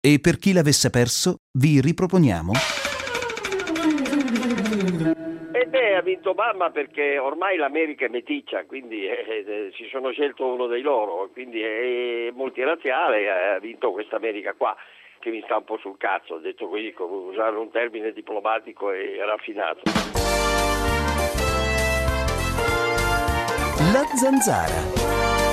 E per chi l'avesse perso, vi riproponiamo... Ha vinto Obama perché ormai l'America è meticcia, quindi si sono scelto uno dei loro, quindi è multirazziale, ha vinto questa America qua, che mi sta un po' sul cazzo, detto così, usare un termine diplomatico e raffinato. La Zanzara.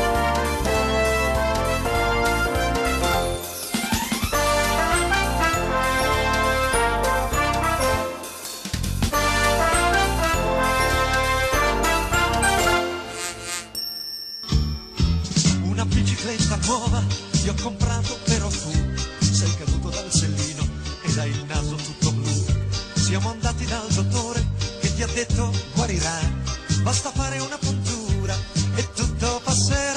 Una bicicletta nuova ti ho comprato, però tu sei caduto dal sellino ed hai il naso tutto blu. Siamo andati dal dottore che ti ha detto guarirai, basta fare una puntura e tutto passerà.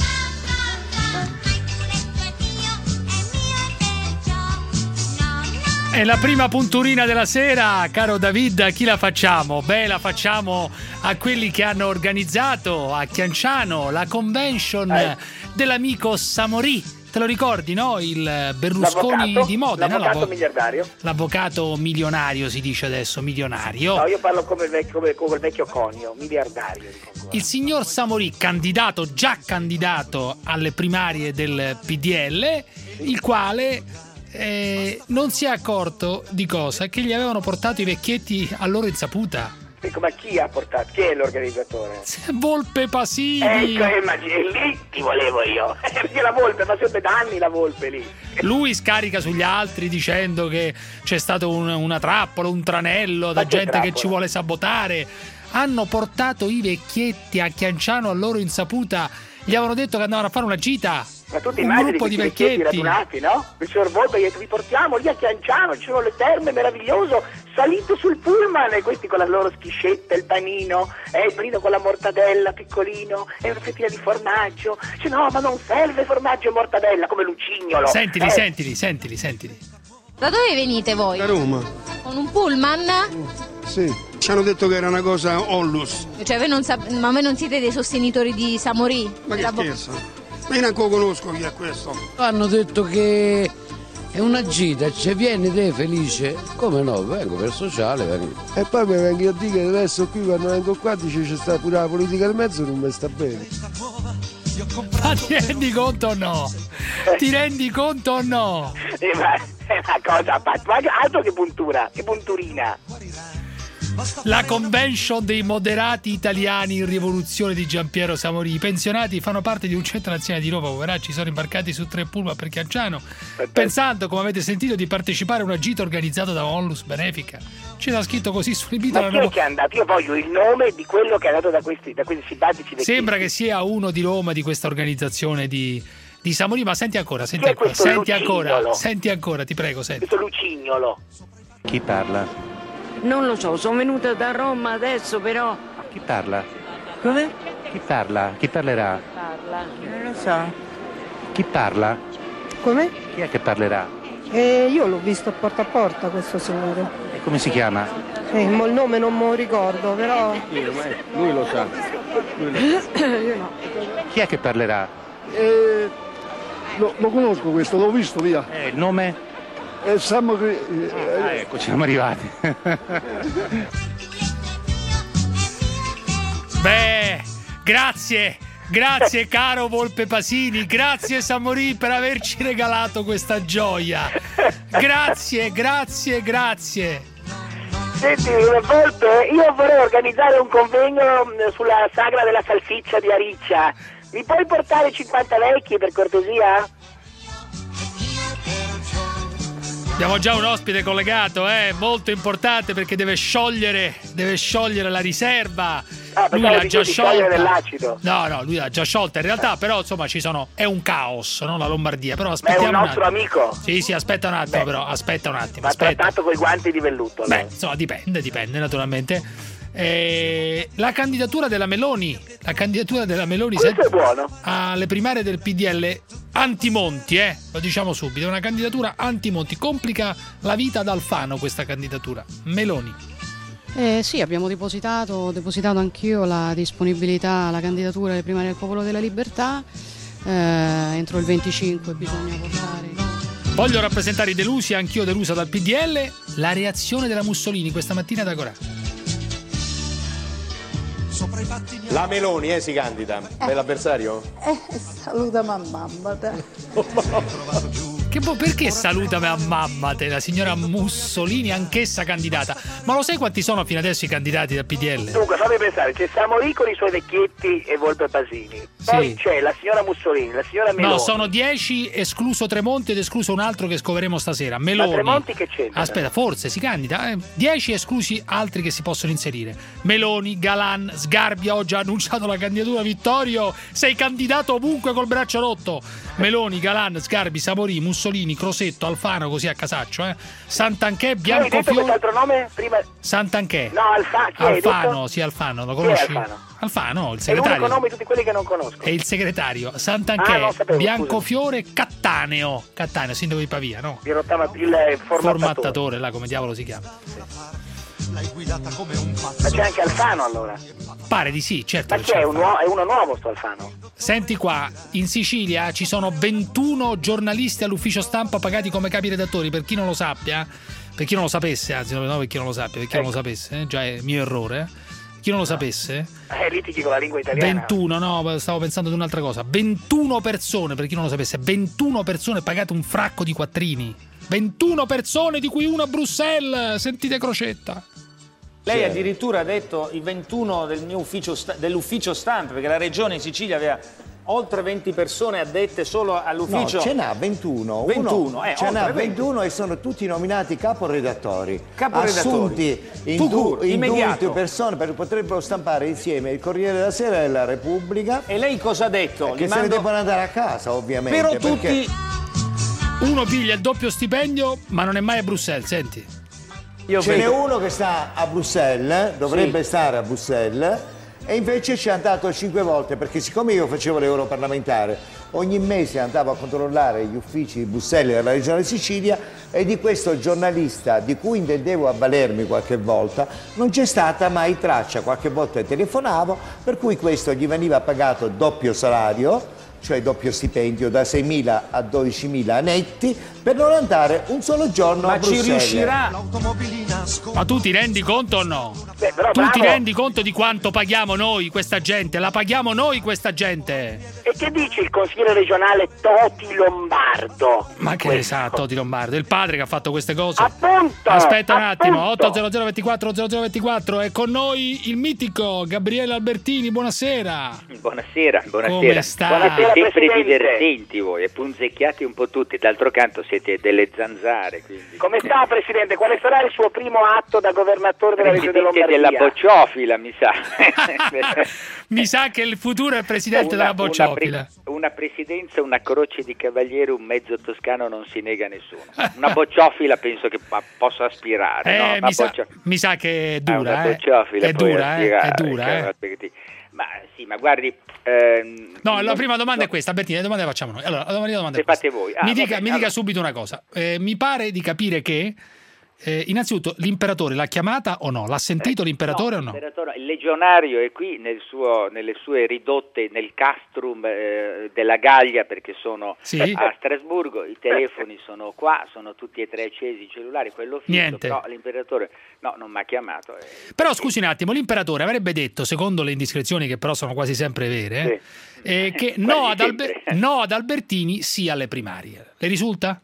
È la prima punturina della sera, caro David, a chi la facciamo? Beh, la facciamo a quelli che hanno organizzato a Chianciano la convention dell'amico Samorì. Te lo ricordi, no? Il Berlusconi di Modena. L'avvocato miliardario. L'avvocato milionario si dice adesso, milionario. No, io parlo come il vecchio conio, miliardario. Il signor Samorì, già candidato alle primarie del PDL, il quale... non si è accorto di cosa? Che gli avevano portato i vecchietti a loro insaputa. Ma chi ha portato? Chi è l'organizzatore? Volpe Pasini. Lì ti volevo io. Perché la Volpe, ma sempre da anni la Volpe lì. Lui scarica sugli altri dicendo che c'è stato una trappola, un tranello da gente trappola? Che ci vuole sabotare. Hanno portato i vecchietti a Chianciano a loro insaputa. Gli avevano detto che andavano a fare una gita. Ma tu ti un immagini gruppo di questi vecchietti radunati, no? Il signor Volpe, vi portiamo lì a Chianciano, ci sono le terme, meraviglioso, salito sul pullman, e questi con la loro schiscetta, il panino con la mortadella piccolino, e una fettina di formaggio. Cioè, no, ma non serve formaggio e mortadella, come Lucignolo. Sentili. Da dove venite voi? Da Roma. Con un pullman? Sì, ci hanno detto che era una cosa onlus. Cioè ma voi non siete dei sostenitori di Samorì? Ma che scherzo? Ma io neanche lo conosco chi è questo. Hanno detto che è una gita, ci vieni te felice? Come no, vengo per sociale, vengo. E poi mi vengo a dire che adesso qui quando vengo qua dice c'è sta pure la politica del mezzo, non mi sta bene. Ma ti rendi conto o no? Ti rendi conto o no? Ma è una cosa, ma altro che puntura, che punturina. La convention dei moderati italiani in rivoluzione di Giampiero Samorì. I pensionati fanno parte di un centro nazionale di Roma, poveracci, sono imbarcati su 3 pullman per Chianciano, pensando, come avete sentito, di partecipare a una gita organizzata da Onlus Benefica. C'era scritto così sull'invito. Ma chi è che è andato? Io voglio il nome di quello che è andato da questi simpatici vecchietti. Sembra che sia uno di Roma, di questa organizzazione di Samorì, ma senti ancora, ti prego, senti. Questo Lucignolo. Chi parla? Non lo so, sono venuta da Roma adesso, però... Chi parla? Come? Chi parla? Chi parlerà? Parla? Non lo so. Chi parla? Come? Chi è che parlerà? Io l'ho visto porta a porta, questo signore. E come si chiama? Il nome non me lo ricordo, però... Lui lo sa. Io no. Chi è che parlerà? Lo conosco questo, l'ho visto, via. Il nome? Ecco, siamo arrivati. Beh, grazie caro Volpe Pasini, grazie Samorì per averci regalato questa gioia. Grazie. Senti, Volpe, io vorrei organizzare un convegno sulla sagra della salsiccia di Ariccia. Mi puoi portare 50 vecchi per cortesia? Abbiamo già un ospite collegato, molto importante, perché deve sciogliere la riserva. Lui l'ha già sciolta. No, lui l'ha già sciolta in realtà, però insomma è un caos, no? La Lombardia, però aspettiamo. Ma è un nostro amico. Sì, aspetta un attimo, però aspetta un attto. Va trattato coi guanti di velluto. Beh, insomma, dipende naturalmente. La candidatura della Meloni Questo è buono. alle primarie del PDL anti-Monti, lo diciamo subito, è una candidatura anti-Monti, complica la vita ad Alfano questa candidatura. Meloni. Sì, abbiamo depositato anch'io la disponibilità alla candidatura alle primarie del Popolo della Libertà. Entro il 25 bisogna votare. Voglio rappresentare i delusi, anch'io delusa dal PDL. La reazione della Mussolini questa mattina da Corà. La Meloni si candida, bell'avversario? Saluta mamma. Perché saluta a mamma te, la signora Mussolini, anch'essa candidata? Ma lo sai quanti sono fino adesso i candidati del PDL? Dunque, fammi pensare, c'è Samorì con i suoi vecchietti e Volpe Basini. Poi c'è la signora Mussolini, la signora Meloni. No, sono 10, escluso Tremonti ed escluso un altro che scoveremo stasera. Meloni. Ma Tremonti che c'entra? Aspetta, forse si candida. 10 esclusi altri che si possono inserire. Meloni, Galan, Sgarbi oggi ha annunciato la candidatura. Vittorio, sei candidato ovunque col braccio rotto. Meloni, Galan, Sgarbi, Samorì, Mussolini, Crosetto, Alfano, così a casaccio, Santanchè, Biancofiore. Quest'altro nome prima? Santanchè. No, Alfano, sì, Alfano, lo conosci? Alfano, il segretario. È l'unico nome di tutti quelli che non conosco. È il segretario. Santanchè, Biancofiore, Cattaneo, sindaco di Pavia, no? Il formattatore, là come diavolo si chiama. Ma c'è anche Alfano allora? Pare di sì, certo. Ma è uno nuovo sto Alfano? Senti qua, in Sicilia ci sono 21 giornalisti all'ufficio stampa pagati come capi redattori, per chi non lo sappia, per chi non lo sapesse, anzi no, per chi non lo sappia, per chi non lo sapesse, già è mio errore. Chi non lo sapesse? Litighi con la lingua italiana. 21, no, stavo pensando ad un'altra cosa. 21 persone, per chi non lo sapesse, 21 persone pagate un fracco di quattrini. 21 persone, di cui una a Bruxelles. Sentite Crocetta. Lei addirittura ha detto i 21 del mio dell'ufficio stampa, perché la regione in Sicilia aveva oltre 20 persone addette solo all'ufficio. No, ce n'ha 21. 21, ce n'ha 21 e sono tutti nominati caporedattori. Caporedattori. Assunti in 2 persone perché potrebbero stampare insieme il Corriere della Sera e la Repubblica. E lei cosa ha detto? Che se ne devono andare a casa, ovviamente. Però tutti... Uno piglia il doppio stipendio, ma non è mai a Bruxelles, senti. Ce n'è uno che sta a Bruxelles, dovrebbe stare a Bruxelles, e invece ci è andato 5 volte, perché siccome io facevo l'europarlamentare, ogni mese andavo a controllare gli uffici di Bruxelles della regione Sicilia, e di questo giornalista, di cui intendevo avvalermi qualche volta, non c'è stata mai traccia. Qualche volta telefonavo, per cui questo gli veniva pagato doppio salario, cioè doppio stipendio, da 6.000 a 12.000 netti, per non andare un solo giorno a Bruxelles. Ma ci riuscirà? Ma tu ti rendi conto o no? Ti rendi conto di quanto paghiamo noi questa gente? La paghiamo noi questa gente? E che dice il consigliere regionale Toti Lombardo? Ma che ne sa Toti Lombardo? È il padre che ha fatto queste cose. Appunto! Aspetta un attimo, 80024 è con noi il mitico Gabriele Albertini, buonasera. Buonasera. Come sta? Buonasera, sempre Presidente. divertenti voi, e punzecchiati un po' tutti, d'altro canto siete delle zanzare. Quindi. Come sta, Presidente? Quale sarà il suo primo atto da governatore della Regione Lombardia? Della bocciofila, mi sa. Mi sa che il futuro è il presidente della bocciofila. Una presidenza, una croce di cavaliere, un mezzo toscano non si nega a nessuno. Una bocciofila penso che possa aspirare. No? Mi sa che è dura. Una bocciofila è dura, è dura. Ma sì, ma guardi... no, la prima domanda è questa, Albertini, le domande le facciamo noi. Allora, la domanda è questa. Fate voi. Mi dica subito una cosa. Mi pare di capire che innanzitutto l'imperatore l'ha chiamata o no? L'ha sentito l'imperatore o no? Il legionario è qui nelle sue ridotte nel castrum della Gallia, perché sono a Strasburgo, i telefoni sono qua, sono tutti e tre accesi i cellulari, quello fisso. Niente. Però l'imperatore non mi ha chiamato. Però scusi un attimo, l'imperatore avrebbe detto, secondo le indiscrezioni che però sono quasi sempre vere, che no ad Albertini, sì alle primarie. Le risulta?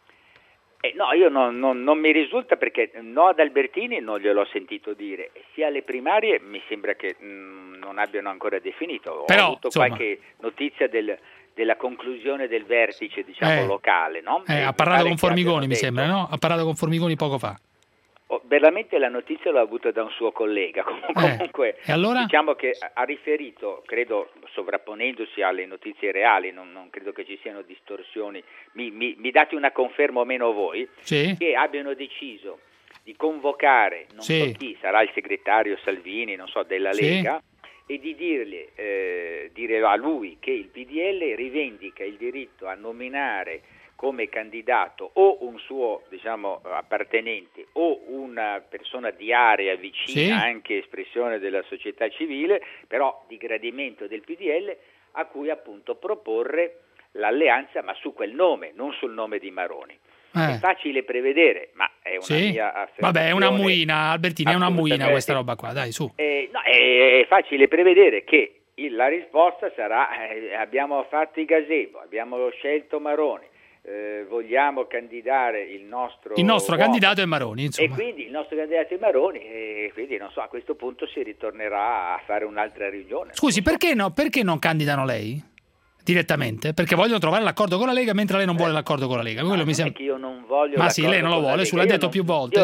No, io non mi risulta, perché no ad Albertini non gliel'ho sentito dire, sia alle primarie mi sembra che non abbiano ancora definito. Però, ho avuto qualche notizia della conclusione del vertice, diciamo, locale, no? Ha parlato con Formigoni, mi sembra, no? Ha parlato con Formigoni poco fa. Veramente la notizia l'ho avuta da un suo collega, comunque e allora? Diciamo che ha riferito, credo sovrapponendosi alle notizie reali, non credo che ci siano distorsioni, mi date una conferma o meno voi, che abbiano deciso di convocare, non so chi, sarà il segretario Salvini, non so, della Lega, e di dire a lui che il PDL rivendica il diritto a nominare come candidato o un suo, diciamo, appartenente o una persona di area vicina, anche espressione della società civile, però di gradimento del PDL, a cui appunto proporre l'alleanza, ma su quel nome, non sul nome di Maroni. È facile prevedere, ma è una mia affermazione. Vabbè, è una muina, Albertini, è una muina questa roba qua, dai, su. No, è facile prevedere che la risposta sarà abbiamo fatto i gazebo, abbiamo scelto Maroni, vogliamo candidare il nostro candidato è Maroni, insomma. E quindi il nostro candidato è Maroni, e quindi non so, a questo punto si ritornerà a fare un'altra riunione. Scusi, perché non candidano lei? Direttamente, perché vogliono trovare l'accordo con la Lega, mentre lei non vuole l'accordo con la Lega. Quello mi sembra. Che io non voglio. Ma sì, lei non lo vuole, l'ha detto più volte.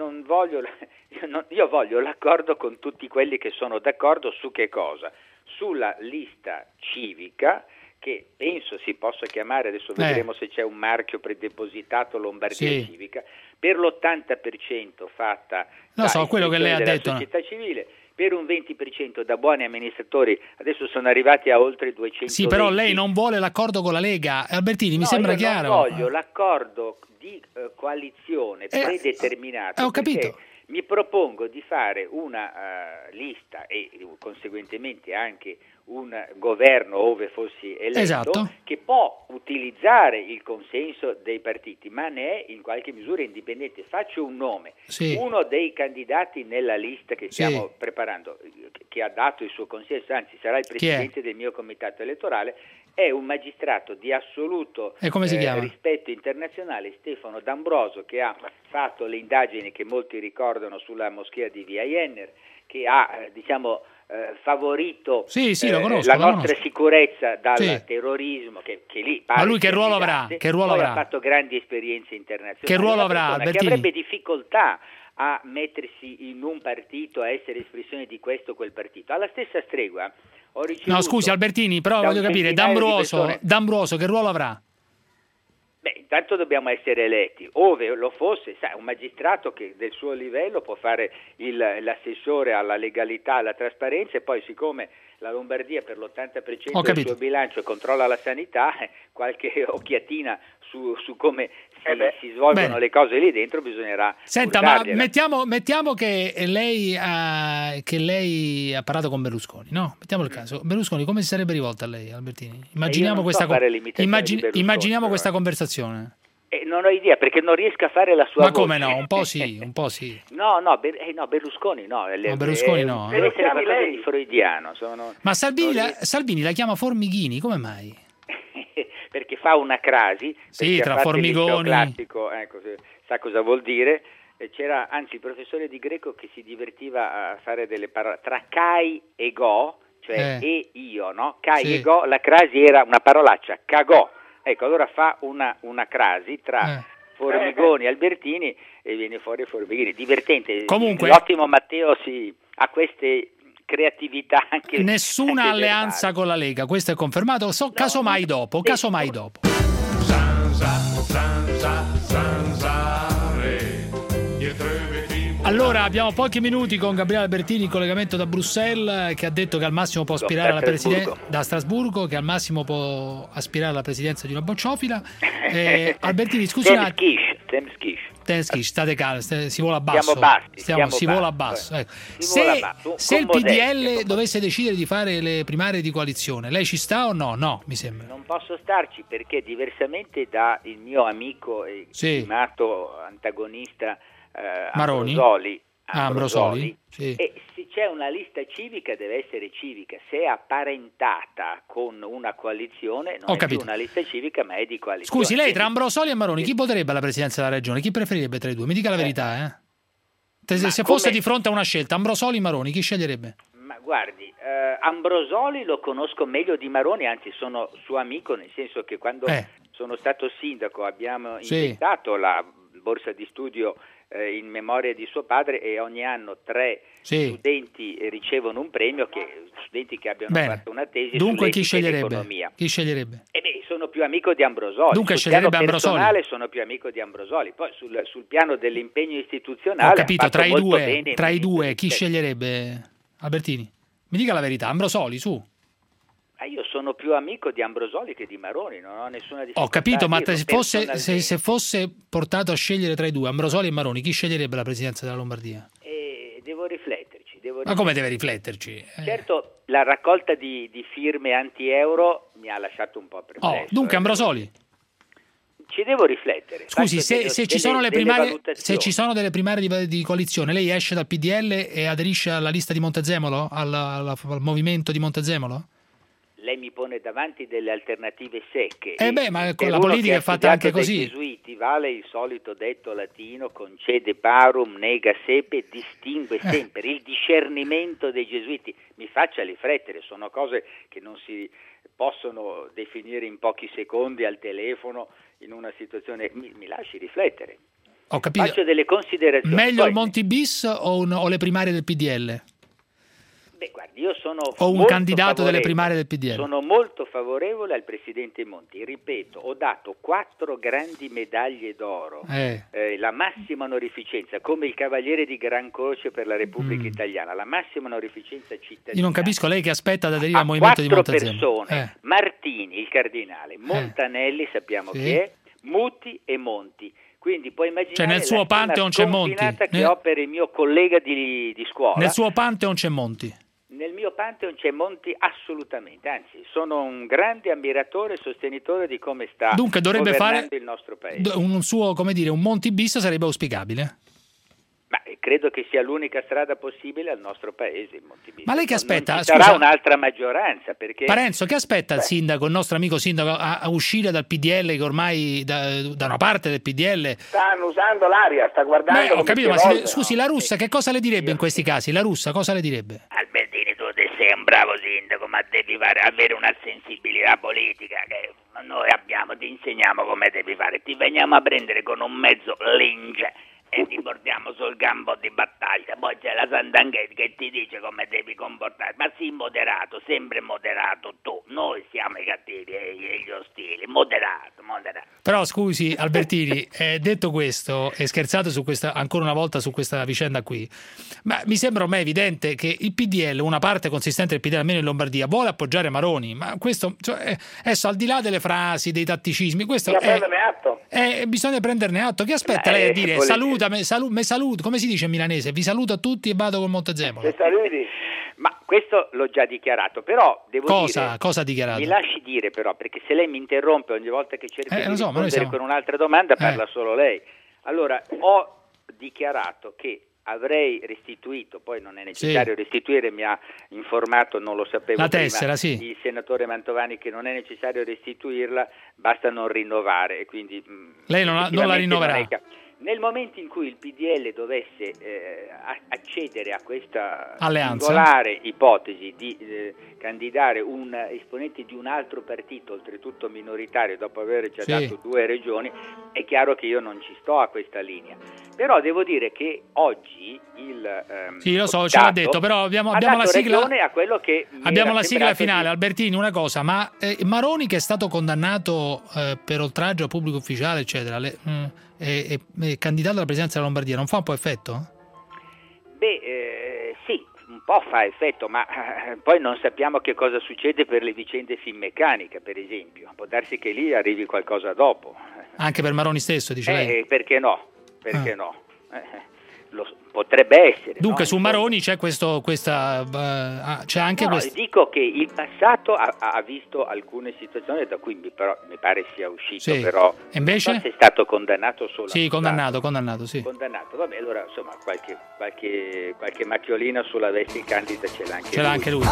Io voglio l'accordo con tutti quelli che sono d'accordo su che cosa? Sulla lista civica, che penso si possa chiamare, adesso vedremo se c'è un marchio predepositato, Lombardia Civica, per l'80% fatta quello che lei ha detto, società civile, per un 20% da buoni amministratori, adesso sono arrivati a oltre 200. Sì, però lei non vuole l'accordo con la Lega, Albertini, mi sembra chiaro. Non voglio l'accordo di coalizione predeterminato. Ho capito. Mi propongo di fare una lista e conseguentemente anche un governo ove fossi eletto, che può utilizzare il consenso dei partiti, ma ne è in qualche misura indipendente. Faccio un nome, uno dei candidati nella lista che stiamo preparando, che ha dato il suo consenso, anzi sarà il presidente del mio comitato elettorale, è un magistrato di assoluto rispetto internazionale, Stefano D'Ambroso, che ha fatto le indagini che molti ricordano sulla moschea di Via Jenner, che ha favorito la nostra sicurezza dal terrorismo, che lì ma lui che ruolo avrà? Ha fatto grandi esperienze internazionali. Che ruolo avrà, Albertini? Che avrebbe difficoltà a mettersi in un partito, a essere espressione di questo o quel partito. Alla stessa stregua ho ricevuto... No, scusi Albertini, però voglio capire, D'Ambroso che ruolo avrà? Beh, intanto dobbiamo essere eletti. Ove lo fosse, un magistrato che del suo livello può fare l'assessore alla legalità, alla trasparenza, e poi siccome la Lombardia per l'80% del suo bilancio controlla la sanità, qualche occhiatina su come si svolgono le cose lì dentro bisognerà. Senta, ma mettiamo che lei ha parlato con Berlusconi, no? Mettiamo il caso. Berlusconi come si sarebbe rivolto a lei, Albertini? Immaginiamo questa conversazione. Non ho idea, perché non riesco a fare la sua voce. Ma come no? Un po' sì. No, Berlusconi no. Berlusconi no. Deve essere qualcosa di freudiano. Ma Salvini la chiama Formigini, come mai? Perché fa una crasi. Tra Formigoni. Classico, sa cosa vuol dire. C'era anzi il professore di greco che si divertiva a fare delle parole tra Kai e Go, cioè e io, no? Kai e Go, la crasi era una parolaccia, cagò. Ecco, allora fa una crasi tra Formigoni e Albertini e viene fuori Formigini. Divertente. Comunque, l'ottimo Matteo ha queste creatività anche. Nessuna alleanza con la Lega, questo è confermato. Casomai dopo. Allora, abbiamo pochi minuti con Gabriele Albertini in collegamento da Bruxelles, che ha detto che al massimo può aspirare alla presidenza da Strasburgo, che al massimo può aspirare alla presidenza di una bocciofila. Albertini, scusi un attimo. Temskish, state calmi, si vola a basso. Si vola a basso. Ecco. Se il PDL dovesse decidere di fare le primarie di coalizione, lei ci sta o no? No, mi sembra. Non posso starci perché diversamente da il mio amico e stimato antagonista Ambrosoli. E se c'è una lista civica deve essere civica, se è apparentata con una coalizione non è più una lista civica ma è di coalizione. Scusi, lei tra Ambrosoli e Maroni chi voterebbe alla presidenza della regione? Chi preferirebbe tra i due? Mi dica la verità, Se fosse di fronte a una scelta, Ambrosoli o Maroni, chi sceglierebbe? Ma guardi, Ambrosoli lo conosco meglio di Maroni, anzi sono suo amico, nel senso che quando sono stato sindaco abbiamo inventato la borsa di studio in memoria di suo padre e ogni anno 3 studenti ricevono un premio, studenti che abbiano fatto una tesi. Dunque chi sull'economia. Chi sceglierebbe? Sono più amico di Ambrosoli. Dunque sceglierebbe Ambrosoli. Sono più amico di Ambrosoli. Poi sul piano dell'impegno istituzionale. Ho capito, tra i due chi sceglierebbe, Albertini? Mi dica la verità, Ambrosoli, su. Io sono più amico di Ambrosoli che di Maroni, non ho nessuna difficoltà. Ho capito, ma se fosse portato a scegliere tra i due, Ambrosoli e Maroni, chi sceglierebbe la presidenza della Lombardia? Devo rifletterci. Ma come deve rifletterci? Certo, la raccolta di firme anti-euro mi ha lasciato un po' perplesso. Dunque Ambrosoli, ci devo riflettere. Scusi, se ci sono delle primarie di coalizione, lei esce dal PDL e aderisce alla lista di Montezemolo, al movimento di Montezemolo? Lei mi pone davanti delle alternative secche. Ma con la politica è fatta anche così. I gesuiti vale il solito detto latino: concede parum, nega sepe, distingue sempre. Il discernimento dei gesuiti. Mi faccia riflettere, sono cose che non si possono definire in pochi secondi al telefono in una situazione. Mi lasci riflettere. Ho capito. Faccio delle considerazioni. Meglio il Monti bis o le primarie del PDL? Guardi, io sono un candidato delle primarie del PDL. Sono molto favorevole al presidente Monti. Ripeto, ho dato 4 grandi medaglie d'oro, la massima onorificenza, come il Cavaliere di Gran Croce per la Repubblica Italiana, la massima onorificenza cittadina. Io non capisco lei che aspetta ad aderire al movimento di Montezemolo. 4 persone, Martini, il cardinale, Montanelli, sappiamo chi è, Muti e Monti. Quindi puoi immaginare nel suo Pantheon c'è Monti. Che ho per il mio collega di scuola. Nel suo Pantheon c'è Monti. Nel mio Pantheon c'è Monti assolutamente, anzi sono un grande ammiratore e sostenitore di come sta Dunque dovrebbe fare il nostro paese. Un Monti bis sarebbe auspicabile. Ma credo che sia l'unica strada possibile al nostro paese, il Monti bis. Ma lei che aspetta? Non ci sarà un'altra maggioranza, perché Parenzo, che aspetta il sindaco, il nostro amico sindaco, a uscire dal PDL, che ormai da una parte del PDL stanno usando l'aria, sta guardando. Ho capito, ma scusi, la Russa che cosa le direbbe in questi casi? La Russa cosa le direbbe? Albertini, tu sei un bravo sindaco, ma devi avere una sensibilità politica che noi abbiamo, ti insegniamo come devi fare, ti veniamo a prendere con un mezzo lince e ti portiamo sul campo di battaglia. Poi c'è la Sant'Angelo che ti dice come devi comportarti, ma sii moderato, sempre moderato tu. Noi siamo i cattivi e gli ostili, moderato. Però scusi Albertini, detto questo e scherzato su questa, ancora una volta su questa vicenda qui, ma mi sembra ormai evidente che il PDL, una parte consistente del PDL almeno in Lombardia, vuole appoggiare Maroni, ma questo adesso al di là delle frasi, dei tatticismi, questo bisogna prenderne atto. Che aspetta lei a dire me saluto, come si dice in milanese? Vi saluto a tutti e vado col Montezemolo. Ma questo l'ho già dichiarato, però devo dire... Cosa ha dichiarato? Mi lasci dire però, perché se lei mi interrompe ogni volta che cerco di rispondere con un'altra domanda, parla solo lei. Allora, ho dichiarato che avrei restituito, poi non è necessario restituire, mi ha informato, non lo sapevo la prima, tessera, il senatore Mantovani, che non è necessario restituirla, basta non rinnovare, e quindi lei non la rinnoverà. Nel momento in cui il PDL dovesse accedere a questa alleanza, singolare ipotesi di candidare un esponente di un altro partito, oltretutto minoritario, dopo aver già dato 2 regioni, è chiaro che io non ci sto a questa linea. Però devo dire che oggi sì, lo so, ce l'ha detto, però abbiamo la sigla a quello che abbiamo la sigla finale. Albertini, una cosa, ma Maroni, che è stato condannato per oltraggio a pubblico ufficiale, eccetera, è candidato alla presidenza della Lombardia, non fa un po' effetto? Sì, un po' fa effetto, ma poi non sappiamo che cosa succede per le vicende Finmeccanica, per esempio. Può darsi che lì arrivi qualcosa dopo. Anche per Maroni stesso, dice lei? Perché no? Perché no? Potrebbe essere. Dunque, no? su Maroni c'è c'è anche questo. Dico che il passato ha visto alcune situazioni da cui però mi pare sia uscito, però e invece? Non so se è stato condannato solo. Sì, condannato, sì. Condannato, vabbè, allora insomma qualche macchiolina sulla veste candida ce l'ha anche lui.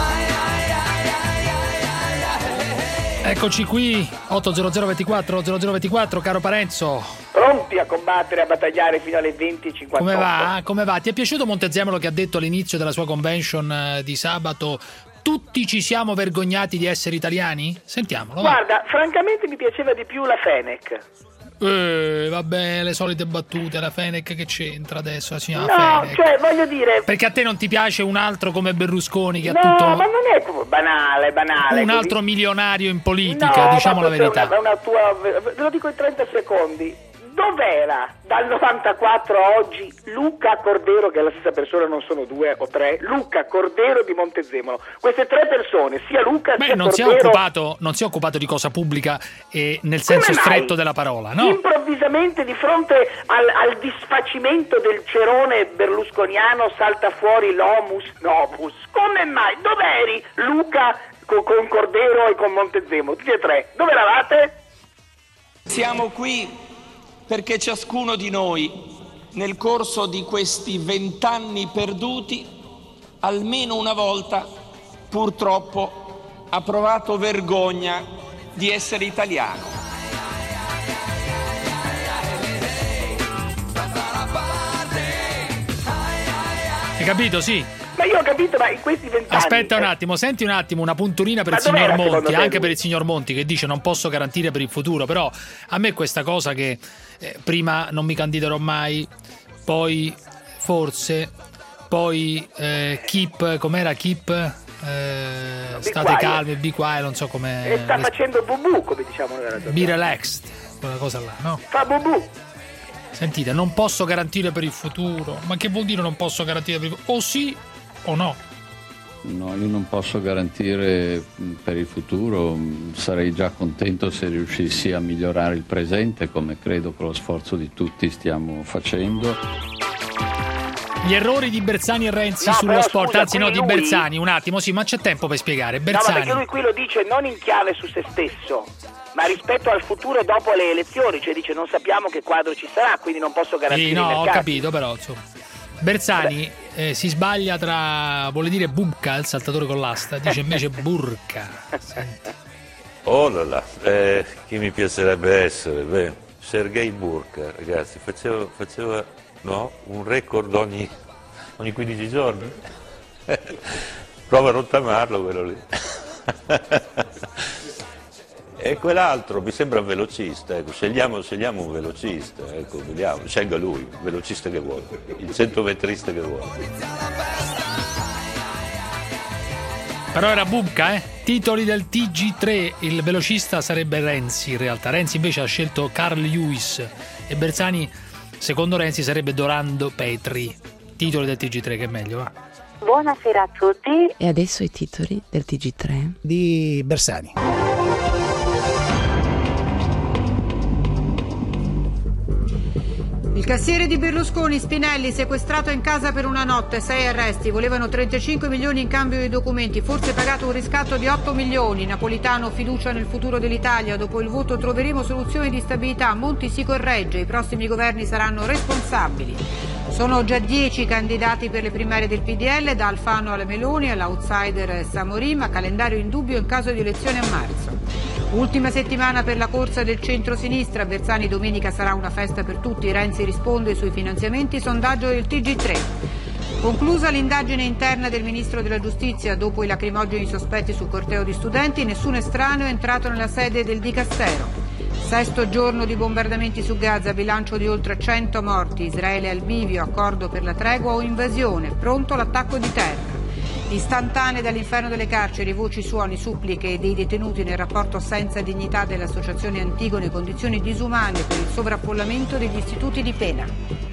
Eccoci qui, 80024 0024, caro Parenzo. Pronti a combattere, a battagliare fino alle 20:58. Come va? Ti è piaciuto Montezemolo, che ha detto all'inizio della sua convention di sabato: tutti ci siamo vergognati di essere italiani? Sentiamolo. Guarda, francamente mi piaceva di più la Fenech. Vabbè, le solite battute, la Fenech che c'entra adesso? La signora Fenech. Cioè, voglio dire... Perché a te non ti piace un altro come Berlusconi, che ha tutto... No, ma non è proprio banale. Un così. altro milionario in politica, diciamo la verità. Una tua... Ve lo dico in 30 secondi. Dov'era dal 94 a oggi Luca Cordero, che è la stessa persona, non sono 2 o 3, Luca Cordero di Montezemolo? Queste 3 persone, sia Luca sia non Cordero... non si è occupato di cosa pubblica nel senso stretto della parola, no? Improvvisamente, di fronte al disfacimento del cerone berlusconiano, salta fuori l'homus novus. Come mai? Dov'eri, Luca con Cordero e con Montezemolo, tutti e tre. Dove eravate? Siamo qui perché ciascuno di noi, nel corso di questi 20 anni perduti, almeno una volta, purtroppo, ha provato vergogna di essere italiano. Hai capito? Sì. Ma io ho capito, ma in questi 20 anni... Aspetta un attimo, senti un attimo una punturina per il signor Monti, anche per il signor Monti, che dice non posso garantire per il futuro, però a me questa cosa che prima non mi candiderò mai, poi forse, poi keep, com'era keep? State calmi, be quiet, non so come... E sta facendo bubù, come diciamo nella giornata. Be relaxed, quella cosa là, no? Fa bubù. Sentite, non posso garantire per il futuro. Ma che vuol dire non posso garantire per il futuro? O sì o no? No, io non posso garantire per il futuro. Sarei già contento se riuscissi a migliorare il presente, come credo con lo sforzo di tutti stiamo facendo. Gli errori di Bersani e Renzi sullo sport, scusa, anzi no, di Bersani, un attimo, sì, ma c'è tempo per spiegare. Bersani. No, perché lui qui lo dice non in chiave su se stesso, ma rispetto al futuro dopo le elezioni, cioè dice non sappiamo che quadro ci sarà, quindi non posso garantire. Sì, no, ho capito, però insomma. Bersani si sbaglia vuole dire Bubka, il saltatore con l'asta, dice invece Burka. Oh là là, chi mi piacerebbe essere? Beh, Sergei Burka, ragazzi, faceva no, un record ogni 15 giorni. Prova a rottamarlo quello lì. E quell'altro mi sembra velocista, ecco, scegliamo un velocista, ecco, vediamo, scelga lui, il velocista che vuole, il centometrista che vuole. Però era Bubka, titoli del TG3, il velocista sarebbe Renzi in realtà, Renzi invece ha scelto Carl Lewis e Bersani, secondo Renzi, sarebbe Dorando Petri. Titoli del TG3, che è meglio, va. Buonasera a tutti. E adesso i titoli del TG3 di Bersani. Il cassiere di Berlusconi, Spinelli, sequestrato in casa per una notte, 6 arresti, volevano 35 milioni in cambio di documenti, forse pagato un riscatto di 8 milioni. Napolitano, fiducia nel futuro dell'Italia, dopo il voto troveremo soluzioni di stabilità, Monti si corregge, i prossimi governi saranno responsabili. Sono già 10 candidati per le primarie del PDL, da Alfano alla Meloni, all'outsider Samorì, ma calendario in dubbio in caso di elezioni a marzo. Ultima settimana per la corsa del centro-sinistra, Bersani domenica sarà una festa per tutti, Renzi risponde sui finanziamenti, sondaggio del TG3. Conclusa l'indagine interna del Ministro della Giustizia, dopo i lacrimogeni sospetti sul corteo di studenti, nessun estraneo è entrato nella sede del Dicastero. 6° giorno di bombardamenti su Gaza, bilancio di oltre 100 morti, Israele al bivio, accordo per la tregua o invasione, pronto l'attacco di terra. Istantanee dall'inferno delle carceri, voci, suoni, suppliche dei detenuti nel rapporto senza dignità dell'associazione Antigone, condizioni disumane per il sovraffollamento degli istituti di pena.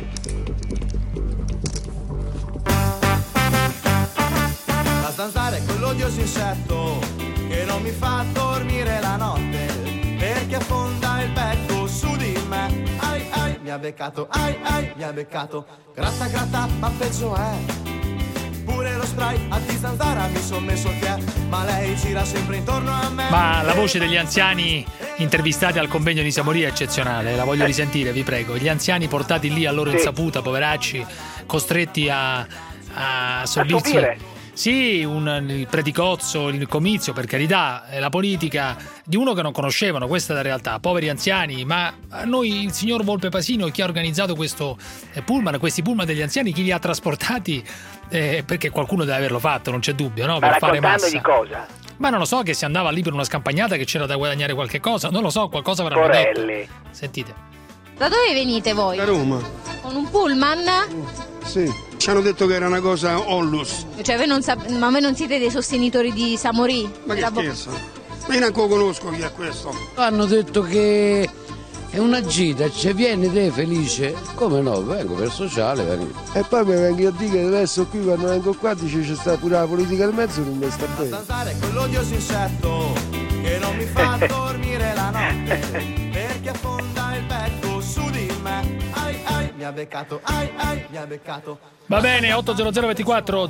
La zanzara è quell'odioso insetto che non mi fa dormire la notte, perché affonda il becco su di me. Ai ai, mi ha beccato, ai ai, mi ha beccato. Gratta gratta, ma peggio è. Pure lo spray a di zanzara mi son messo che, ma lei gira sempre intorno a me. Ma la voce degli anziani intervistati al convegno di Samorì è eccezionale, la voglio risentire, vi prego. Gli anziani portati lì a loro insaputa, poveracci, costretti a sorbirsi. Sì, il predicozzo, il comizio, per carità, la politica di uno che non conoscevano, questa è la realtà, poveri anziani. Ma a noi il signor Volpe Pasino, chi ha organizzato questo pullman, questi pullman degli anziani, chi li ha trasportati, perché qualcuno deve averlo fatto, non c'è dubbio, no? Ma per fare massa. Di cosa? Ma non lo so, che si andava lì per una scampagnata, che c'era da guadagnare qualche cosa, non lo so, qualcosa avranno detto. Sentite. Da dove venite voi? Da Roma. Con un pullman? Sì. Ci hanno detto che era una cosa onlus. Cioè ma voi non siete dei sostenitori di Samorì? Ma che scherzo? Ma io neanche lo conosco chi è questo. Hanno detto che è una gita, cioè vieni te felice? Come no, vengo per sociale, vengo. E poi mi vengo a dire che adesso qui quando vengo qua dice c'è sta pure la politica al mezzo, non mi sta bene. La zanzara è quell'odioso insetto che non mi fa dormire la notte, perché affonda il becco su di me. Ai ai, mi ha beccato, mi ha beccato. Va bene, 800 24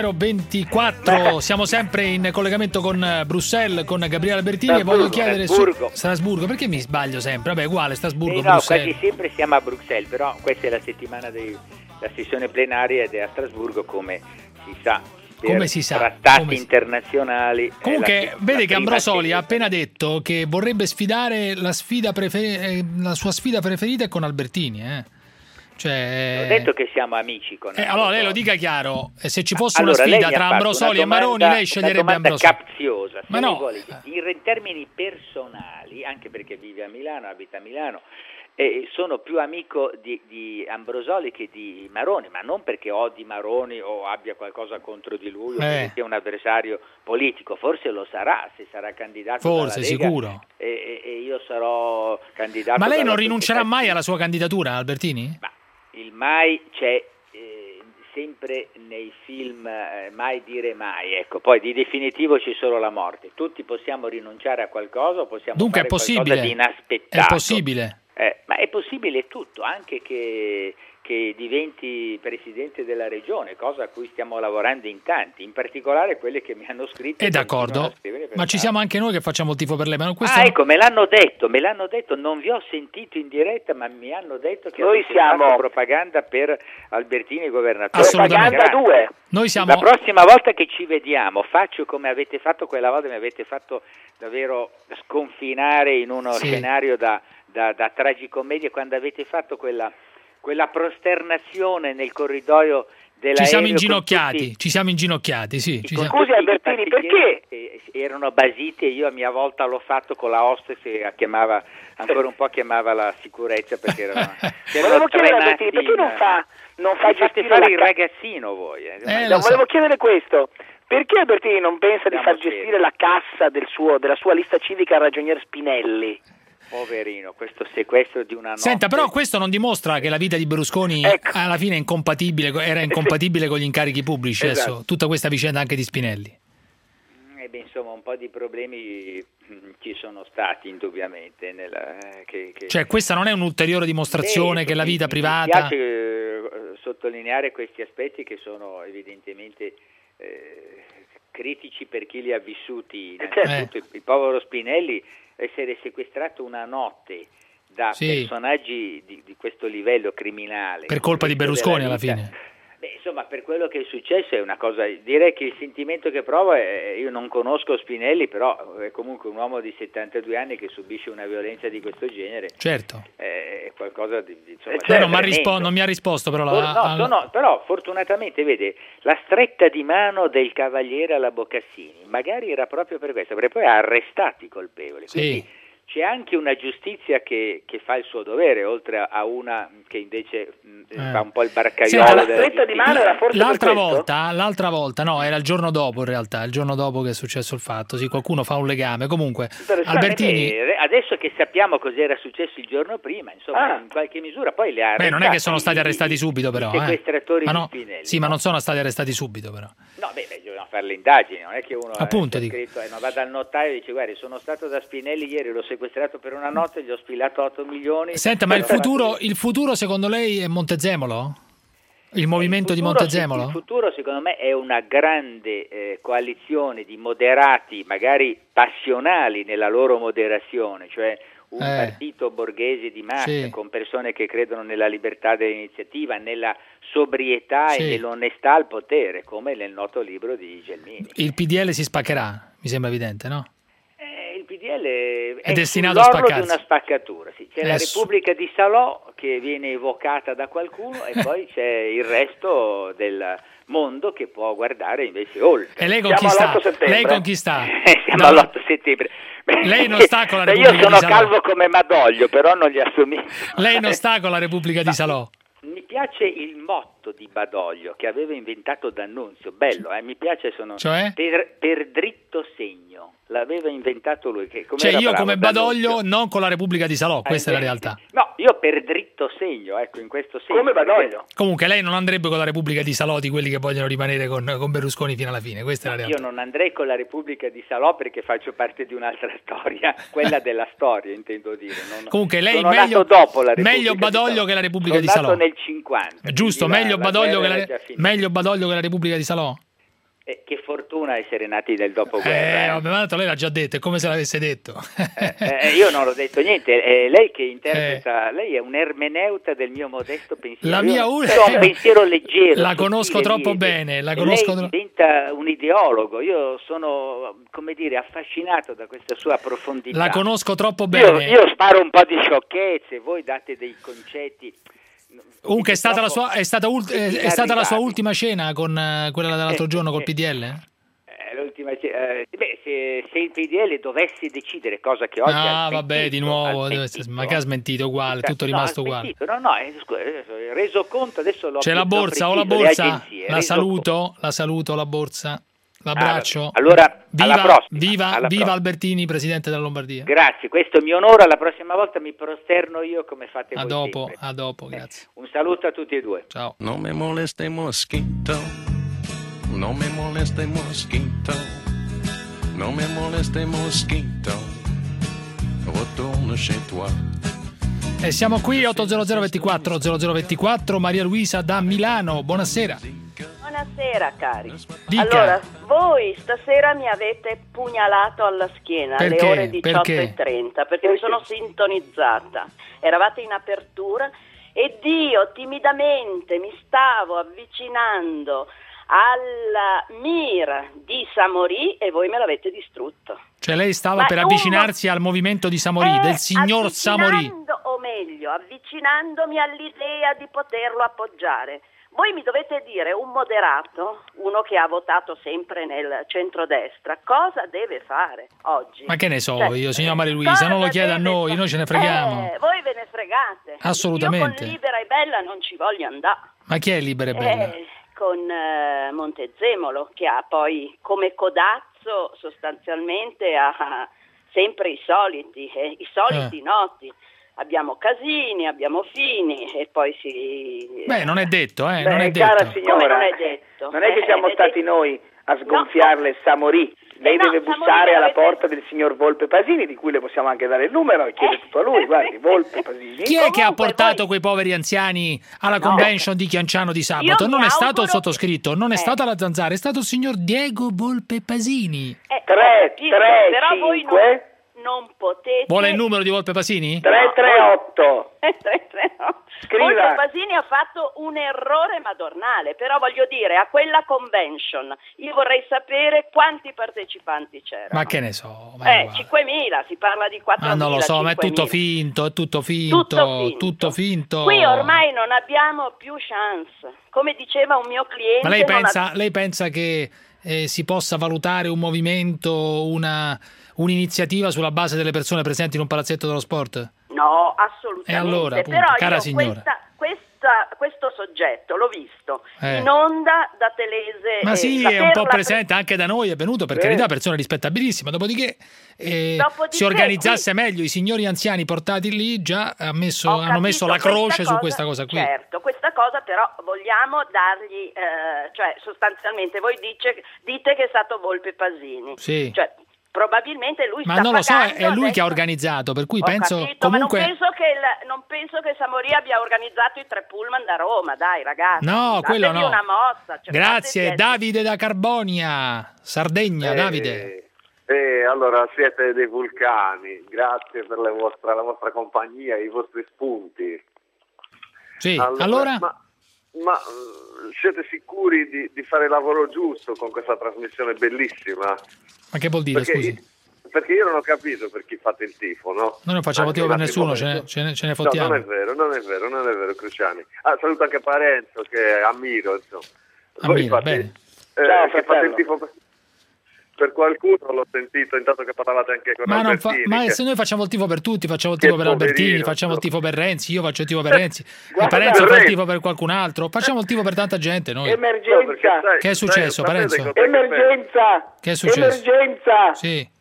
0024. Siamo sempre in collegamento con Bruxelles, con Gabriele Albertini. E voglio chiedere Strasburgo, perché mi sbaglio sempre? Vabbè, uguale, Strasburgo, no, Bruxelles. quasi sempre siamo a Bruxelles, però questa è la settimana della sessione plenaria ed è a Strasburgo, come si sa. Come si sa, trattati internazionali. Comunque, vede che Ambrosoli ha appena detto che vorrebbe sfidare la sua sfida preferita è con Albertini. Cioè... Ho detto che siamo amici con Ambrosoli. Allora lei lo dica chiaro, se ci fosse una sfida tra Ambrosoli e Maroni, lei sceglierebbe Ambrosoli. Capziosa, ma no, vuole, in termini personali, anche perché vive a Milano, abita a Milano. Sono più amico di Ambrosoli che di Maroni, ma non perché odi Maroni o abbia qualcosa contro di lui o perché sia un avversario politico. Forse lo sarà, se sarà candidato forse, dalla Lega, sicuro. E io sarò candidato. Ma lei non rinuncerà mai alla sua candidatura, Albertini? Ma il mai c'è sempre nei film, mai dire mai, ecco. Poi di definitivo c'è solo la morte. Tutti possiamo rinunciare a qualcosa o possiamo Dunque fare è possibile. qualcosa di inaspettato. È possibile. Ma è possibile tutto, anche che diventi presidente della regione, cosa a cui stiamo lavorando in tanti, in particolare quelle che mi hanno scritto. È d'accordo, ma ci siamo anche noi che facciamo il tifo per lei. Ma ecco, me l'hanno detto, non vi ho sentito in diretta, ma mi hanno detto che noi siamo fatto propaganda per Albertini governatore. Assolutamente. Propaganda 2. Noi siamo... La prossima volta che ci vediamo faccio come avete fatto quella volta, mi avete fatto davvero sconfinare in uno scenario da tragicommedia, quando avete fatto quella prosternazione nel corridoio dell'aereo. Ci siamo inginocchiati, sì. Scusi Albertini, perché? Erano basiti e io a mia volta l'ho fatto con la hostess e chiamava la sicurezza perché erano volevo chiedere Albertini, perché non fa gestire fare il ragazzino voi? Volevo chiedere questo. Perché Albertini non pensa di far gestire la cassa della sua lista civica al ragionier Spinelli? Poverino, questo sequestro di una notte. Senta, però questo non dimostra che la vita di Berlusconi alla fine era incompatibile con gli incarichi pubblici. Esatto. Adesso, tutta questa vicenda anche di Spinelli. Insomma, un po' di problemi ci sono stati indubbiamente. Cioè, questa non è un'ulteriore dimostrazione che la vita privata... Mi piace sottolineare questi aspetti che sono evidentemente critici per chi li ha vissuti. Innanzitutto il povero Spinelli, essere sequestrato una notte da personaggi di questo livello criminale. Per colpa di Berlusconi alla fine. Insomma, per quello che è successo è una cosa, direi che il sentimento che provo io non conosco Spinelli, però è comunque un uomo di 72 anni che subisce una violenza di questo genere. Certo. È qualcosa di insomma, non mi ha risposto però. Però fortunatamente vede la stretta di mano del cavaliere alla Boccassini, magari era proprio per questo, perché poi ha arrestato i colpevoli. Quindi c'è anche una giustizia che fa il suo dovere, oltre a una che invece fa un po' il barcaiolo. La stretta di mano era forse l'altra volta, no, era il giorno dopo in realtà, il giorno dopo che è successo il fatto. Sì, qualcuno fa un legame. Comunque, Albertini... adesso che sappiamo cos'era sucesso il giorno prima, insomma, in qualche misura poi le ha arrestati. Non è che sono stati arrestati subito, però. I sequestratori di Spinelli. Sì, ma non sono stati arrestati subito, però. No, bisogna fare le indagini, non è che uno appunto, scritto, va dal notaio e dice: guarda, sono stato da Spinelli ieri, l'ho sequestrato per una notte, gli ho spilato 8 milioni. Senta, ma il futuro secondo lei è Montezemolo? Il movimento di Montezemolo? Il futuro secondo me è una grande coalizione di moderati, magari passionali nella loro moderazione, cioè un partito borghese di massa con persone che credono nella libertà dell'iniziativa, nella sobrietà e nell'onestà al potere, come nel noto libro di Gelmini. Il PDL si spaccherà, mi sembra evidente, no? Il PDL è destinato a spaccarsi. Di una spaccatura, sì. C'è la Repubblica di Salò che viene evocata da qualcuno e poi c'è il resto del mondo che può guardare invece oltre. E lei con chi sta? Lei con chi sta? Siamo all'8 settembre. Lei non sta con la Repubblica di Salò. Io sono calvo come Madoglio, però non gli assomiglio. Lei non sta con la Repubblica di Salò. Mi piace il motto di Badoglio che aveva inventato D'Annunzio, bello, mi piace, cioè? per dritto segno. l'aveva inventato lui. Cioè io come Badoglio, non con la Repubblica di Salò, questa è la realtà. No, io per dritto segno, ecco, in questo senso. Come Badoglio. Comunque lei non andrebbe con la Repubblica di Salò di quelli che vogliono rimanere con Berlusconi fino alla fine, questa è la realtà. Io non andrei con la Repubblica di Salò perché faccio parte di un'altra storia, quella della storia, intendo dire. Comunque lei meglio dopo la meglio Badoglio che la Repubblica di Salò. Sono nato nel 50. Giusto, meglio Badoglio che la Repubblica di Salò? Che fortuna essere nati nel dopoguerra. Vabbè, lei l'ha già detto, è come se l'avesse detto. Io non ho detto niente, lei che interpreta, lei è un ermeneuta del mio modesto pensiero. La mia un pensiero leggero. La conosco troppo bene. Lei diventa un ideologo, io sono, come dire, affascinato da questa sua profondità. La conosco troppo bene. Io sparo un po' di sciocchezze, voi date dei concetti. Comunque è stata la sua ultima cena con quella dell'altro giorno col PDL? L'ultima se il PDL dovesse decidere, cosa che oggi ha smentito, vabbè, di nuovo, ma che ha smentito uguale, tutto rimasto uguale. No, reso conto, adesso l'ho c'è la borsa, la saluto, la borsa. L'abbraccio. Allora, alla prossima. Viva Albertini, presidente della Lombardia. Grazie, questo mi onora. La prossima volta mi prosterno io come fate voi. A dopo, grazie. Un saluto a tutti e due. Ciao. Non me moleste mosquito, non me moleste mosquito, non me moleste mosquito, retourne chez toi. E siamo qui 800 24 0024. Maria Luisa da Milano, buonasera. Buonasera cari. Dica. Allora, voi stasera mi avete pugnalato alla schiena alle ore 18:30 perché mi sono sintonizzata. Eravate in apertura ed io timidamente mi stavo avvicinando alla mira di Samorì e voi me l'avete distrutto. Cioè lei stava per avvicinarsi al movimento di Samorì, del signor Samorì. O meglio, avvicinandomi all'idea di poterlo appoggiare. Voi mi dovete dire, un moderato, uno che ha votato sempre nel centrodestra, cosa deve fare oggi? Ma che ne so io, signora Maria Luisa, non lo chiede a noi ce ne freghiamo. Voi ve ne fregate. Assolutamente. Io con Libera e Bella non ci voglio andare. Ma chi è Libera e Bella? Con Montezemolo, che ha poi come codazzo sostanzialmente ha sempre i soliti noti. Abbiamo Casini, abbiamo Fini e poi si... Beh, non è detto, non è detto. Cara signora, non è detto? Non è che siamo stati noi a sgonfiarle Samorì. Lei deve bussare alla porta del signor Volpe Pasini, di cui le possiamo anche dare il numero e chiede tutto a lui. Guardi, Volpe Pasini. Chi è che ha portato quei poveri anziani alla convention di Chianciano di sabato? Non è stato il sottoscritto, non è stata la Zanzara, è stato il signor Diego Volpe Pasini. 3, però 5... voi non potete... Vuole il numero di Volpe Pasini? 338. Scriva. Volpe Pasini ha fatto un errore madornale, però voglio dire, a quella convention io vorrei sapere quanti partecipanti c'erano. Ma che ne so. 5.000, si parla di 4.000. Ma non lo so, 5.000. Ma è tutto finto. Qui ormai non abbiamo più chance. Come diceva un mio cliente... Ma lei pensa che si possa valutare un movimento, un'iniziativa sulla base delle persone presenti in un palazzetto dello sport? No, assolutamente. E allora, appunto, però cara io signora, questo soggetto l'ho visto in onda da Telese. Ma sì, è un po' presente anche da noi, è venuto, per carità, persone rispettabilissime. Dopodiché si organizzasse meglio, i signori anziani portati lì già hanno messo la croce su questa cosa qui. Certo, questa cosa però vogliamo dargli, cioè sostanzialmente voi dite che è stato Volpe Pasini. Sì. Cioè, probabilmente lui ma non lo so, è lui che ha organizzato, per cui penso capito, comunque... ma non penso che Samorì abbia organizzato i 3 pullman da Roma, dai ragazzi. No, quello no. Una mossa. Grazie, Davide da Carbonia, Sardegna, Davide. Allora siete dei vulcani, grazie per la vostra compagnia, i vostri spunti. Sì, allora? Ma siete sicuri di fare il lavoro giusto con questa trasmissione bellissima? Ma che vuol dire, scusi? Perché io non ho capito per chi fate il tifo, no? Noi non facciamo tifo per nessuno, ce ne fottiamo. No, non è vero, Cruciani. Saluto anche Parenzo, che ammiro, insomma. Ammiro, bene. Ciao, che fate il tifo per qualcuno, l'ho sentito, intanto che parlavate anche con Albertini. Se noi facciamo il tifo per tutti, facciamo il tifo per Albertini, facciamo il tifo per Renzi, io faccio il tifo per Renzi, e Parenzo fa il tifo per qualcun altro, facciamo il tifo per tanta gente noi. Emergenza. Che è successo, Parenzo? Emergenza. Che è successo? Emergenza. Sì.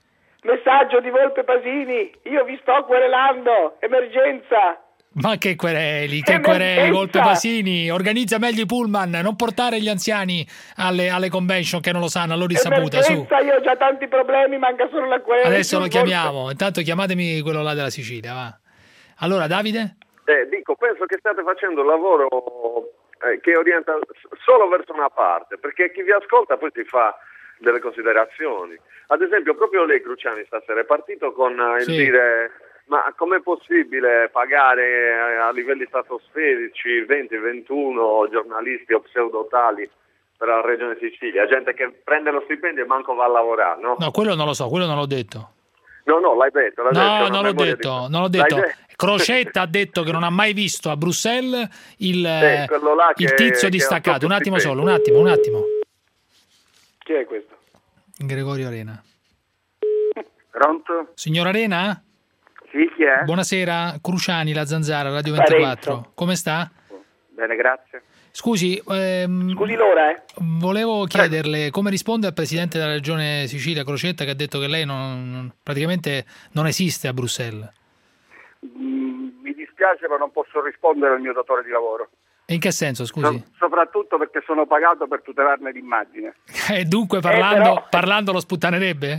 Messaggio di Volpe Pasini, io vi sto querelando, emergenza. Ma che quereli, Volpe Pasini, organizza meglio i pullman, non portare gli anziani alle convention che non lo sanno, allora risaputa, su. Io ho già tanti problemi, manca solo la querela. Adesso lo chiamiamo, intanto chiamatemi quello là della Sicilia, va. Allora, Davide? Penso che state facendo un lavoro che orienta solo verso una parte, perché chi vi ascolta poi si fa delle considerazioni. Ad esempio, proprio lei, Cruciani, stasera è partito con il dire: ma com'è possibile pagare a livelli stratosferici 20-21 giornalisti o pseudotali per la regione Sicilia? Gente che prende lo stipendio e manco va a lavorare, no? No, quello non lo so, quello non l'ho detto. No, l'hai detto. No, non l'ho detto. Crocetta ha detto che non ha mai visto a Bruxelles il tizio distaccato. Un attimo solo, un attimo. Chi è questo? Gregorio Arena. Pronto? Signor Arena? Sì, chi è? Buonasera, Cruciani, La Zanzara, Radio 24. Come sta? Bene, grazie. Scusi, l'ora, volevo chiederle come risponde al Presidente della Regione Sicilia, Crocetta, che ha detto che lei praticamente non esiste a Bruxelles. Mi dispiace, ma non posso rispondere al mio datore di lavoro. E in che senso, scusi? Soprattutto perché sono pagato per tutelarne l'immagine. E dunque parlando lo sputtanerebbe?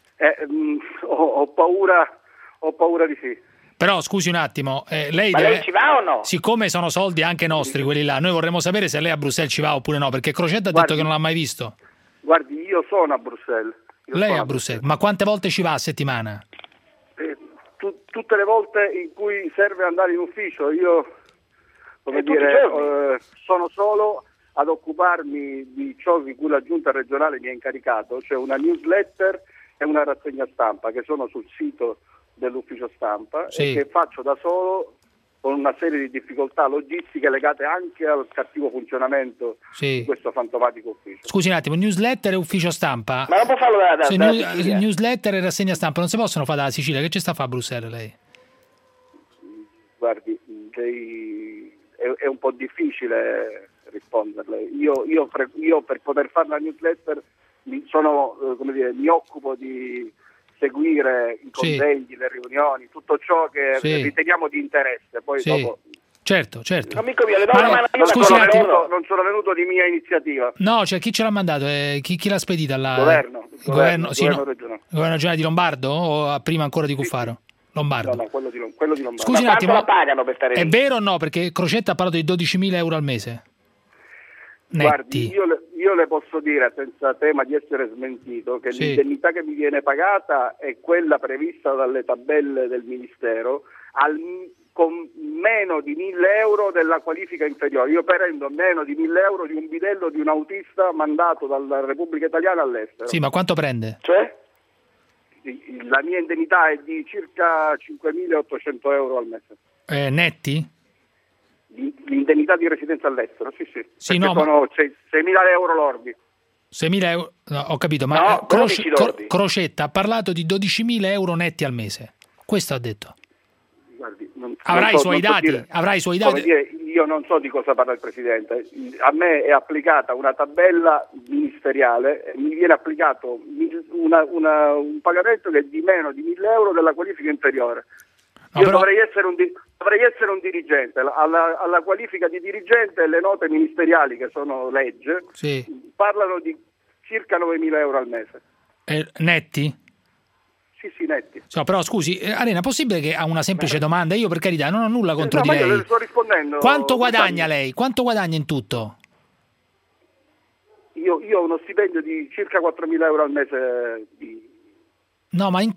Ho paura di sì. Però scusi un attimo, lei ci va o no? Siccome sono soldi anche nostri quelli là, noi vorremmo sapere se lei a Bruxelles ci va oppure no, perché Crocetta ha detto che non l'ha mai visto. Guardi, io sono a Bruxelles. Lei è a Bruxelles, ma quante volte ci va a settimana? Tutte le volte in cui serve andare in ufficio. Io, sono solo ad occuparmi di ciò di cui la giunta regionale mi ha incaricato, cioè una newsletter e una rassegna stampa che sono sul sito dell'ufficio stampa e che faccio da solo con una serie di difficoltà logistiche legate anche al cattivo funzionamento di questo fantomatico ufficio. Scusi un attimo, newsletter e ufficio stampa? Ma non può farlo dalla Sicilia? Newsletter e rassegna stampa non si possono fare dalla Sicilia, che ci sta a fare a Bruxelles lei? Guardi, è un po' difficile risponderle. Io per poter fare la newsletter mi occupo di seguire i convegni, le riunioni, tutto ciò che riteniamo di interesse. Poi dopo... Certo. Amico mio, le do una mano. Scusi un attimo. Non sono venuto di mia iniziativa. No, cioè chi ce l'ha mandato? Chi l'ha spedita? Governo regionale. Governo regionale di Lombardo o prima ancora di Cuffaro? Lombardo. No, quello di Lombardo. Scusi un attimo, la pagano per stare è vero o no? Perché Crocetta ha parlato di 12.000 euro al mese. Netti. Guardi, io le posso dire, senza tema di essere smentito, che l'indennità che mi viene pagata è quella prevista dalle tabelle del Ministero con meno di 1.000 euro della qualifica inferiore. Io prendo meno di 1.000 euro di un bidello di un autista mandato dalla Repubblica Italiana all'estero. Sì, ma quanto prende? Cioè? La mia indennità è di circa 5.800 euro al mese. Netti? L'indennità di residenza all'estero, sì. No, sono 6.000 euro lordi. 6.000 euro, no, ho capito, ma no, Crocetta ha parlato di 12.000 euro netti al mese. Questo ha detto. Guardi, avrai i suoi dati? Come dire, io non so di cosa parla il Presidente. A me è applicata una tabella ministeriale e mi viene applicato un pagamento che è di meno di 1.000 euro della qualifica inferiore. No, io dovrei essere un dirigente. Alla qualifica di dirigente le note ministeriali, che sono legge, parlano di circa 9.000 euro al mese. Netti? Sì, netti. Però scusi, Arena, possibile che ha una semplice domanda? Io per carità non ho nulla contro di ma lei. io le sto rispondendo. Quanto guadagna lei? Quanto guadagna in tutto? Io ho uno stipendio di circa 4.000 euro al mese No, ma in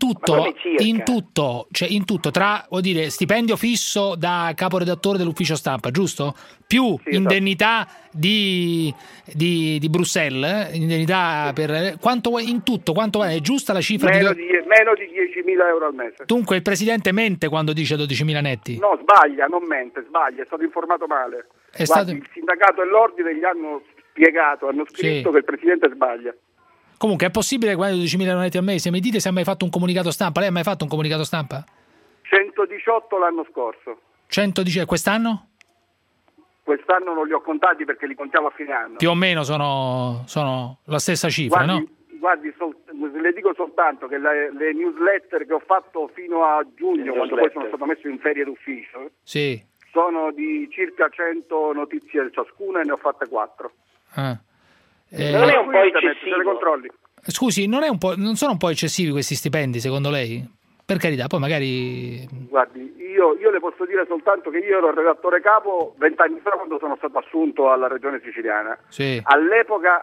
tutto, tra, vuol dire, stipendio fisso da caporedattore dell'ufficio stampa, giusto? Più indennità di Bruxelles, indennità per quanto è giusta la cifra? Meno di 10.000 euro al mese. Dunque il Presidente mente quando dice 12.000 netti? No, sbaglia, non mente, sbaglia, è stato informato male. Il sindacato e l'ordine gli hanno spiegato, hanno scritto che il Presidente sbaglia. Comunque è possibile guadagnare 12.000 euro netti al mese? Mi dite se ha mai fatto un comunicato stampa? Lei ha mai fatto un comunicato stampa? 118 l'anno scorso. 110 quest'anno? Quest'anno non li ho contati perché li contiamo a fine anno. Più o meno sono la stessa cifra, no? Guardi, le dico soltanto che le newsletter che ho fatto fino a giugno, quando poi sono stato messo in ferie d'ufficio, sì, sono di circa 100 notizie ciascuna e ne ho fatte 4. Non è un po' eccessivo? Controlli. Scusi, non sono un po' eccessivi questi stipendi secondo lei? Per carità, poi magari... Guardi, io le posso dire soltanto che io ero redattore capo 20 anni fa quando sono stato assunto alla Regione Siciliana. Sì. All'epoca,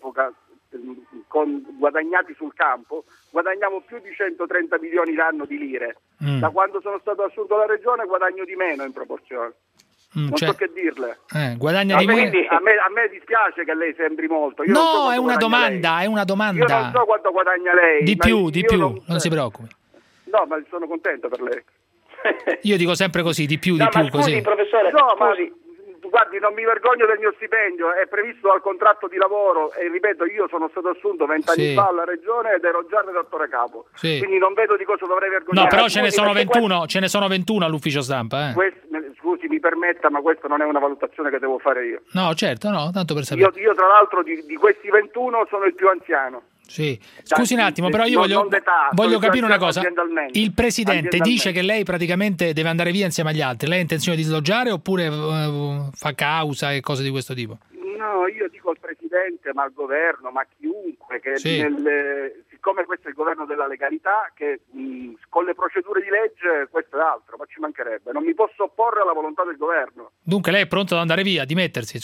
con guadagnati sul campo, guadagniamo più di 130 milioni l'anno di lire. Da quando sono stato assunto alla Regione guadagno di meno in proporzione. Non so che dirle. Guadagna a me dispiace che lei sembri molto. Io non so è una domanda, lei. è una domanda. Io non so quanto guadagna lei. Di più, non si preoccupi. No, ma sono contento per lei. Io dico sempre così, di più, ma così. Scusi, professore, scusi. Guardi, non mi vergogno del mio stipendio, è previsto dal contratto di lavoro e ripeto, io sono stato assunto 20 anni fa alla Regione ed ero già redattore capo, quindi non vedo di cosa dovrei vergognarmi. No, però ce ne sono 21 all'ufficio stampa. Scusi, mi permetta, ma questa non è una valutazione che devo fare io. No, certo, no, tanto per sapere. Io tra l'altro di questi 21 sono il più anziano. Sì. Scusi un attimo, però io voglio capire una cosa. Il presidente dice che lei praticamente deve andare via insieme agli altri. Lei ha intenzione di sloggiare oppure fa causa e cose di questo tipo? No, io dico al presidente, ma al governo, ma a chiunque, che siccome questo è il governo della legalità, che con le procedure di legge questo è altro, ma ci mancherebbe. Non mi posso opporre alla volontà del governo. Dunque lei è pronto ad andare via, a dimettersi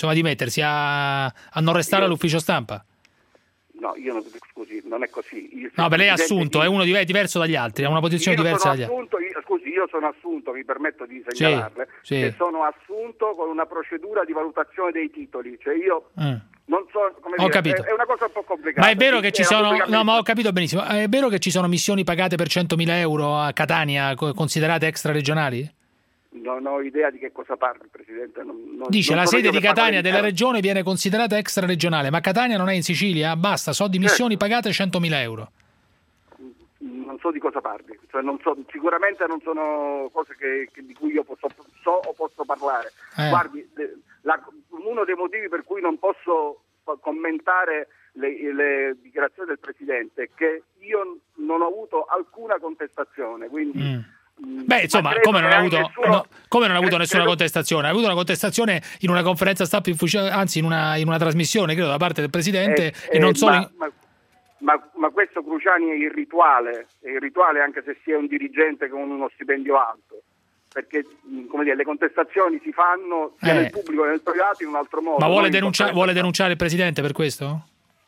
a non restare all'ufficio stampa? No, scusi, non è così. No, lei è assunto, è uno diverso dagli altri, ha una posizione diversa dagli altri. Io sono assunto, mi permetto di segnalarle, che sono assunto con una procedura di valutazione dei titoli, cioè io non so come dire, capito. È una cosa un po' complicata. Ma è vero che ci sono, no, ma ho capito benissimo, è vero che ci sono missioni pagate per 100.000 euro a Catania, considerate extraregionali? Non ho idea di che cosa parli, Presidente. Dice la sede di Catania della Regione viene considerata extraregionale, ma Catania non è in Sicilia? Basta, so di missioni pagate 100.000 euro. Non so di cosa parli, cioè sicuramente non sono cose di cui io so o posso parlare. Guardi, uno dei motivi per cui non posso commentare le dichiarazioni del Presidente è che io non ho avuto alcuna contestazione, quindi... insomma, come non ha avuto nessuna contestazione? Ha avuto una contestazione in una conferenza stampa anzi in una trasmissione, credo, da parte del Presidente e non solo... Ma questo, Cruciani, è irrituale anche se si è un dirigente con uno stipendio alto, perché le contestazioni si fanno sia nel pubblico che nel privato in un altro modo. Ma vuole denunciare il Presidente per questo?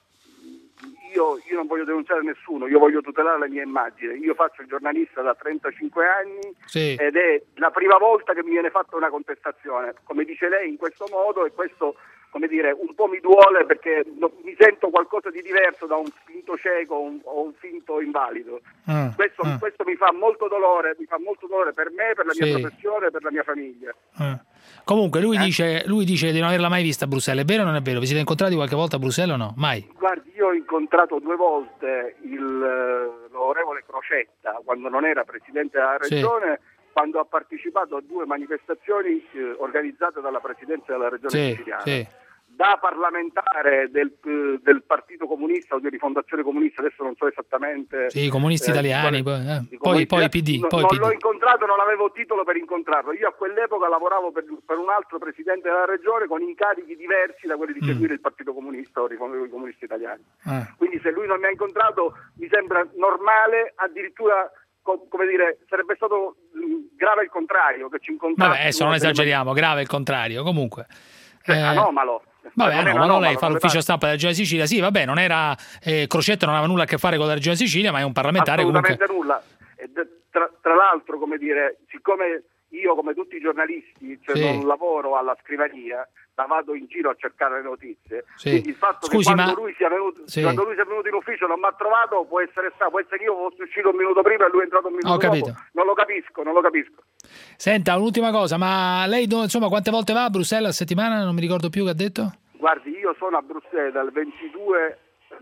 Io non voglio denunciare nessuno, io voglio tutelare la mia immagine. Io faccio il giornalista da 35 anni ed è la prima volta che mi viene fatta una contestazione, come dice lei, in questo modo, e questo, come dire, un po' mi duole perché mi sento qualcosa di diverso da un finto cieco o un finto invalido. Questo mi fa molto dolore per me, per la mia professione, per la mia famiglia. Comunque lui dice di non averla mai vista a Bruxelles, è vero o non è vero? Vi siete incontrati qualche volta a Bruxelles o no? Mai? Guardi, io ho incontrato 2 volte l'onorevole Crocetta quando non era Presidente della Regione, quando ha partecipato a 2 manifestazioni organizzate dalla Presidenza della Regione Siciliana. Da parlamentare del Partito Comunista o di Rifondazione Comunista, adesso non so esattamente. Sì, comunisti italiani, poi PD. Non l'ho incontrato, non avevo titolo per incontrarlo. Io a quell'epoca lavoravo per un altro Presidente della Regione con incarichi diversi da quelli di seguire il Partito Comunista o i comunisti italiani. Quindi se lui non mi ha incontrato mi sembra normale, addirittura, come dire, sarebbe stato grave il contrario che ci incontrassimo. Vabbè, adesso non esageriamo, grave il contrario, comunque. Anomalo. Vabbè, lei fa l'ufficio stampa della Regione Sicilia, sì, vabbè, non era Crocetta non aveva nulla a che fare con la Regione Sicilia, ma è un parlamentare assolutamente comunque. Nulla. E tra l'altro, come dire, siccome io, come tutti i giornalisti, non lavoro alla scrivania, ma vado in giro a cercare le notizie, quindi il fatto che quando lui sia venuto in ufficio non mi ha trovato può essere che io fossi uscito un minuto prima e lui è entrato un minuto dopo. Non lo capisco. Senta, un'ultima cosa, ma lei insomma quante volte va a Bruxelles a settimana? Non mi ricordo più che ha detto. Guardi, io sono a Bruxelles dal 22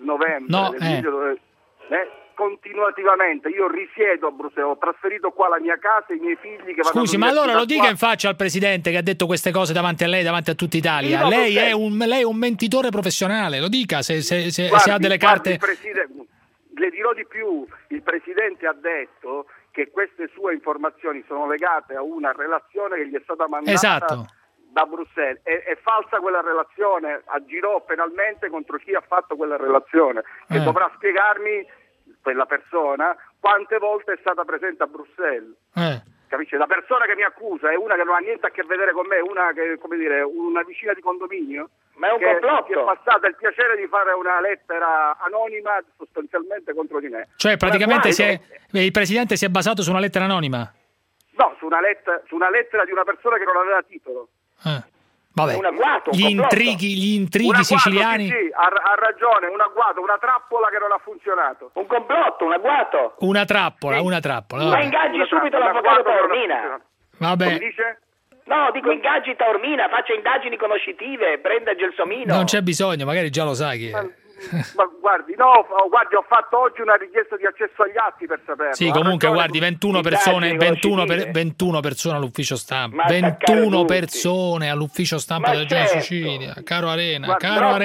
novembre continuativamente. Io risiedo a Bruxelles, ho trasferito qua la mia casa, i miei figli che vanno. Scusi, ma allora lo dica in faccia al Presidente che ha detto queste cose davanti a lei, davanti a tutta Italia. Lei è un mentitore professionale, lo dica se ha delle carte. le dirò di più, il Presidente ha detto che queste sue informazioni sono legate a una relazione che gli è stata mandata da Bruxelles. È falsa quella relazione, agirò penalmente contro chi ha fatto quella relazione, che dovrà spiegarmi, quella persona, quante volte è stata presente a Bruxelles. Capisci? La persona che mi accusa è una che non ha niente a che vedere con me, una che, come dire, una vicina di condominio. Ma è un complotto. Che è passata il piacere di fare una lettera anonima sostanzialmente contro di me. Cioè praticamente il Presidente si è basato su una lettera anonima? No, su una lettera di una persona che non aveva titolo. Vabbè, un agguato, gli intrighi siciliani. Sì, ha ragione, un agguato, una trappola che non ha funzionato. Un complotto, un agguato. Una trappola. Ma ingaggi subito l'avvocato Taormina. Vabbè. Come dice? No, dico ingaggi Taormina, faccia indagini conoscitive, prenda Gelsomino. Non c'è bisogno, magari già lo sai che... Ma guardi, ho fatto oggi una richiesta di accesso agli atti per saperlo. Sì, comunque guardi, 21 persone all'ufficio stampa. 21 persone all'ufficio stampa della Regione Sicilia. Caro Arena,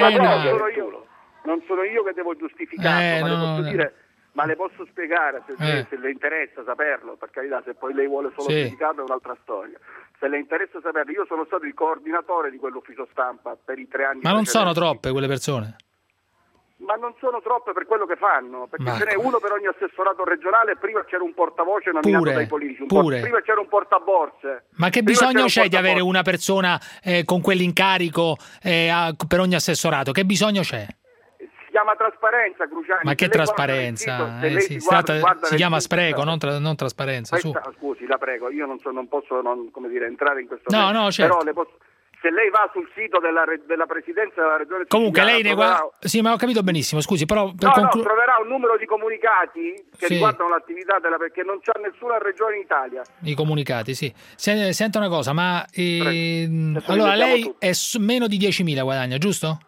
non sono io che devo giustificarlo, ma le posso spiegare se le interessa saperlo, per carità, se poi lei vuole solo giudicarlo è un'altra storia. Se le interessa saperlo, io sono stato il coordinatore di quell'ufficio stampa per i 3 anni. Ma non sono troppe quelle persone? Ma non sono troppe per quello che fanno, perché ce n'è uno per ogni assessorato regionale. Prima c'era un portavoce nominato dai politici, prima c'era un portaborse. Ma che bisogno c'è di avere una persona con quell'incarico per ogni assessorato? Che bisogno c'è? Si chiama trasparenza, Cruciani. Ma che trasparenza? Si chiama spreco, non trasparenza. Scusi, la prego, io non posso entrare in questo No, certo. Però se lei va sul sito della Presidenza della Regione comunque Siciliana, sì, ma ho capito benissimo, scusi, però troverà un numero di comunicati che riguardano l'attività perché non c'è nessuna regione in Italia. I comunicati, sì. Senta una cosa, ma allora lei è meno di 10.000 guadagna, giusto?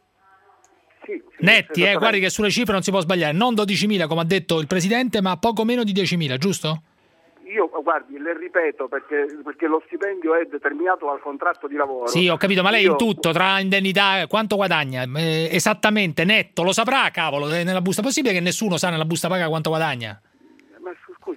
Sì, netti, guardi che sulle cifre non si può sbagliare, non 12.000 come ha detto il Presidente, ma poco meno di 10.000, giusto? Io, guardi, le ripeto, perché lo stipendio è determinato dal contratto di lavoro. Sì, ho capito, ma lei in tutto, tra indennità, quanto guadagna? Esattamente, netto, lo saprà, cavolo, nella busta. Possibile che nessuno sa nella busta paga quanto guadagna? Ma scusi,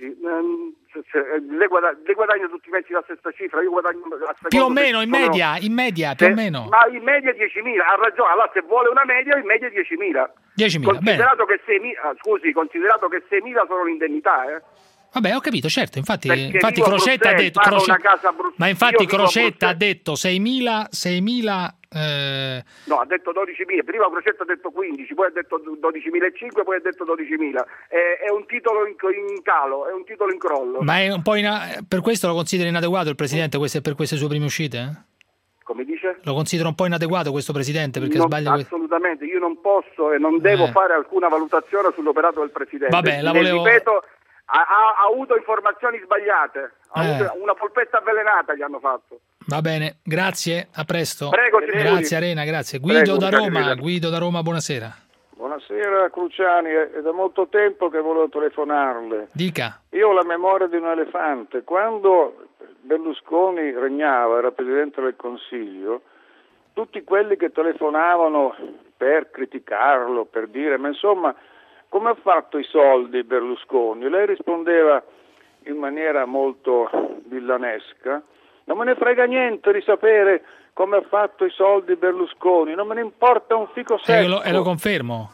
lei guadagna tutti i mesi la stessa cifra, io guadagno... Più o meno, in media, più o meno. Ma in media 10.000, ha ragione, allora se vuole una media, in media 10.000. 10.000, considerato che 6.000 sono l'indennità, Vabbè, ho capito, certo, infatti Crocetta ha detto ma infatti Crocetta ha detto 6.000 no, ha detto 12.000, prima Crocetta ha detto 15, poi ha detto 12.500, poi ha detto 12.000. È un titolo in calo, è un titolo in crollo. Ma è un po' per questo lo considera inadeguato il Presidente per queste sue prime uscite? Come dice? Lo considera un po' inadeguato questo Presidente perché sbaglia? Assolutamente, io non posso e non devo fare alcuna valutazione sull'operato del Presidente. Vabbè, ripeto, ha avuto informazioni sbagliate, una polpetta avvelenata gli hanno fatto. Va bene, grazie, a presto. Prego, grazie Arena, grazie. Guido da Roma, buonasera. Buonasera Cruciani, è da molto tempo che volevo telefonarle. Dica. Io ho la memoria di un elefante. Quando Berlusconi regnava, era Presidente del Consiglio, tutti quelli che telefonavano per criticarlo, per dire, ma insomma... Come ha fatto i soldi Berlusconi? Lei rispondeva in maniera molto villanesca: non me ne frega niente di sapere come ha fatto i soldi Berlusconi, non me ne importa un fico secco. E lo confermo.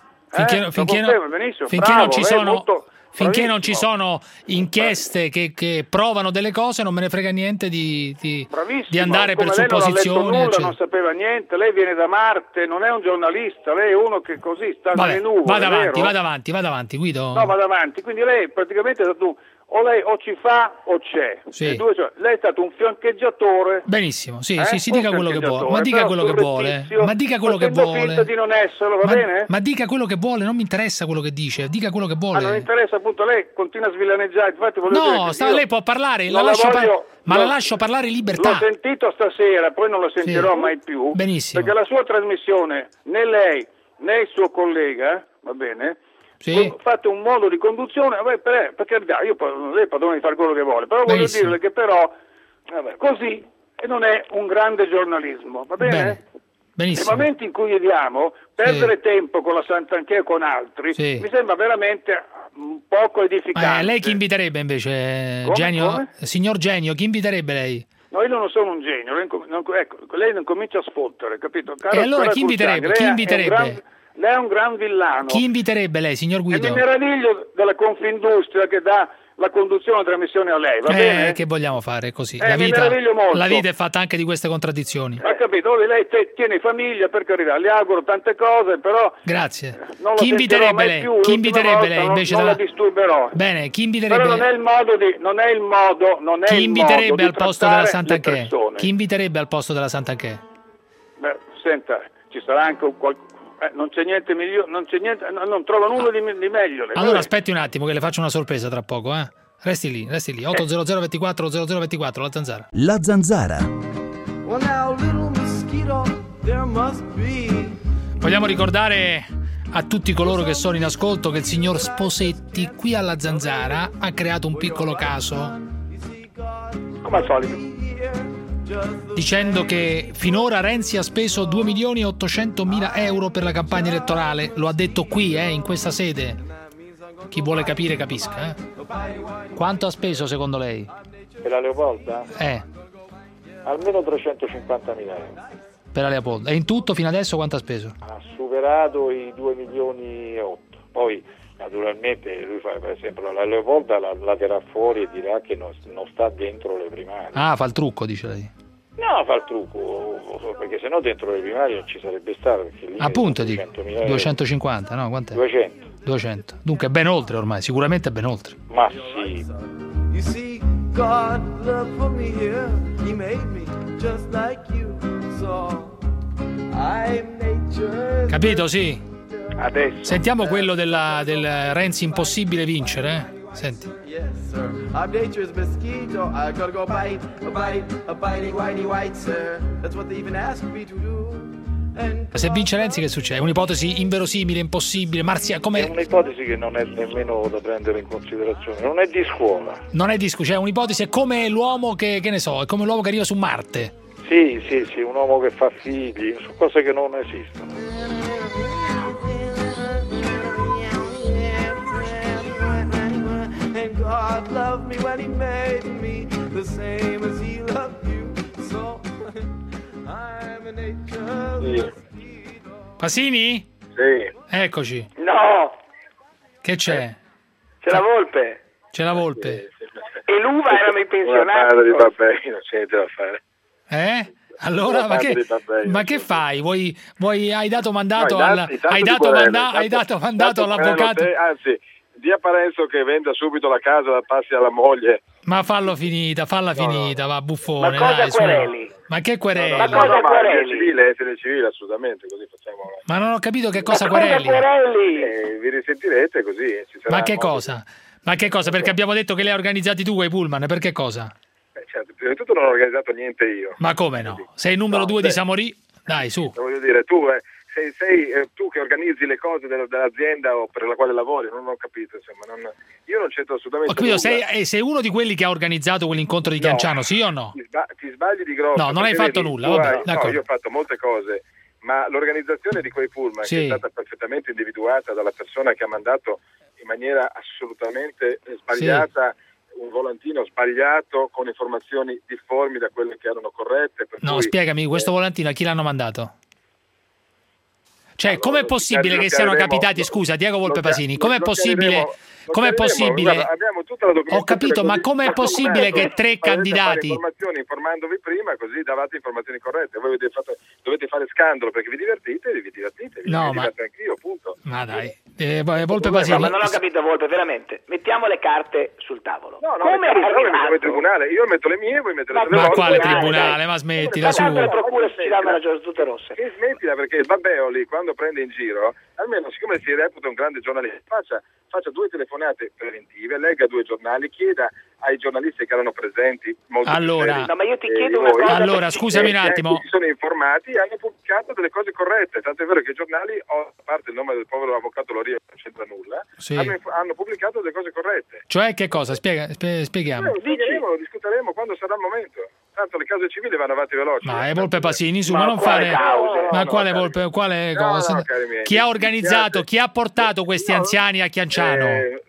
Finché non ci sono inchieste che provano delle cose, non me ne frega niente di andare per supposizioni. Lei non sapeva niente, lei viene da Marte, non è un giornalista, lei è uno che così sta nelle nuvole. Vada avanti, Guido. No, vada avanti, quindi lei praticamente è stato o ci fa o c'è. Sì. Lei è stato un fiancheggiatore. Benissimo, si dica quello che vuole. Ma dica quello che vuole. Ma dica quello che vuole. Finta di non esserlo, va bene? Ma dica quello che vuole, non mi interessa quello che dice, dica quello che vuole. Non interessa, appunto, lei continua a svillaneggiare. Infatti lei può parlare, la lascio parlare in libertà. L'ho sentito stasera, poi non lo sentirò mai più. Benissimo. Perché la sua trasmissione, né lei né il suo collega, va bene? Fate un modo di conduzione, perché lei padrone di fare quello che vuole, però voglio dirle che però così non è un grande giornalismo, va bene? Benissimo. Nel momento in cui viviamo, perdere tempo con la Santanchè o con altri mi sembra veramente un poco edificante. Lei chi inviterebbe invece? Come? Signor Genio, chi inviterebbe lei? No, io non sono un genio, lei non comincia a sfottere, capito? E allora chi inviterebbe? Lei è un gran villano. Chi inviterebbe lei, signor Guido? E mi meraviglio della Confindustria che dà la conduzione della trasmissione a lei, va bene? Che vogliamo fare così? Mi meraviglio molto. La vita è fatta anche di queste contraddizioni. Ha capito? Lei tiene famiglia, per carità, le auguro tante cose, però... Grazie. Non chi inviterebbe lei? Più, chi inviterebbe lei invece? Non la disturberò. Bene, chi inviterebbe? Però non è il modo chi inviterebbe al posto della Santanchè? Chi inviterebbe al posto della Santanchè? Beh, senta, ci sarà anche qualcuno... non c'è niente migliore, non trovo nulla di meglio. Allora aspetti un attimo che le faccio una sorpresa tra poco, Resti lì. 800 24 0024, la Zanzara. La Zanzara. Vogliamo ricordare a tutti coloro che sono in ascolto che il signor Sposetti qui alla Zanzara ha creato un piccolo caso. Come al solito. Dicendo che finora Renzi ha speso 2.800.000 euro per la campagna elettorale. Lo ha detto qui, in questa sede. Chi vuole capire capisca. Quanto ha speso secondo lei? Per la Leopolda? Almeno 350.000 euro. Per la Leopolda. E in tutto fino adesso quanto ha speso? Ha superato i 2.800.000. Poi naturalmente lui fa, per esempio, la Leopolda la terrà fuori e dirà che non sta dentro le primarie. Fa il trucco, dice lei. No, fa il trucco, perché sennò dentro le primarie non ci sarebbe stato. Appunto, dico 250, no? Quant'è? 200. Dunque ben oltre ormai, sicuramente ben oltre. Ma sì. Capito, sì? Adesso. Sentiamo quello del Renzi impossibile vincere, Senti. Our nature's mosquito. I gotta go bite, whitey, white, sir. That's what they even asked me to do. Se vince Renzi che succede? È un'ipotesi inverosimile, impossibile, è un'ipotesi che non è nemmeno da prendere in considerazione, non è di scuola. Non è di scuola, cioè un'ipotesi è come l'uomo che ne so, è come l'uomo che arriva su Marte. Sì, un uomo che fa figli, su cose che non esistono. God loved me when he made me the same as he loved you. So I'm an angel. Pasini? Sì. Eccoci. No. Che c'è? C'è la volpe. C'è la volpe. E l'uva erano i pensionati. Una di babbei, non c'è niente da fare. Allora, ma che fai? Hai dato mandato all'avvocato? Anzi, dia Parenzo che venda subito la casa, la passi alla moglie. Ma falla finita, va buffone. Ma cosa quereli? Ma che quereli? Ma cosa quereli? Essere civile, assolutamente, così facciamo. Ma non ho capito che cosa quereli. Vi risentirete così. Ci sarà Ma che cosa? Ma che cosa? Perché abbiamo detto che li hai organizzati tu quei pullman, per che cosa? Certo, prima di tutto non ho organizzato niente io. Ma come no? Sei il numero 2 di Samorí? Dai, su. Voglio dire, tu sei tu che organizzi le cose dell'azienda o per la quale lavori, non ho capito, insomma, io non c'entro assolutamente nulla. Sei uno di quelli che ha organizzato quell'incontro di Chianciano, sì o no? Ti sbagli di grosso. No, non hai fatto nulla, vabbè, no, io ho fatto molte cose, ma l'organizzazione di quei pullman che è stata perfettamente individuata dalla persona che ha mandato in maniera assolutamente sbagliata un volantino sbagliato con informazioni difformi da quelle che erano corrette. Spiegami, questo volantino a chi l'hanno mandato? Cioè, com'è possibile che siano capitati, scusa, Diego Volpe Pasini, com'è possibile? Guarda, abbiamo tutta la documentazione. Ho capito, ma com'è possibile che 3 candidati informandovi prima, così davate informazioni corrette. Voi dovete fare scandalo perché vi divertite. No, mi diverto anch'io, punto. Ma dai, Volpe Pasini. Ma non ho capito, Volpe, veramente. Mettiamo le carte sul tavolo. Come è arrivato? Tribunale, io metto le mie, voi mettete le vostre. Ma quale tribunale? Ma smettila su. Le procure si danno ragione tutte rosse. E smettila, perché il Babbeoli quando prende in giro, almeno siccome si reputa un grande giornalista, faccia 2 telefonate preventive, legga 2 giornali, chieda ai giornalisti che erano presenti allora, no, ma io ti chiedo una cosa. Allora, scusami un attimo. Si sono informati e hanno pubblicato delle cose corrette, tanto è vero che i giornali, a parte il nome del povero avvocato Loria, non c'entra nulla, hanno pubblicato delle cose corrette. Cioè che cosa? Spieghiamo. Lo discuteremo quando sarà il momento. tanto le cause civili vanno avanti veloci. Ma è Volpe Pasini, su, ma non fare cause. Ma quale Volpe, quale cosa? Chi ha organizzato, chi ha portato questi anziani a Chianciano?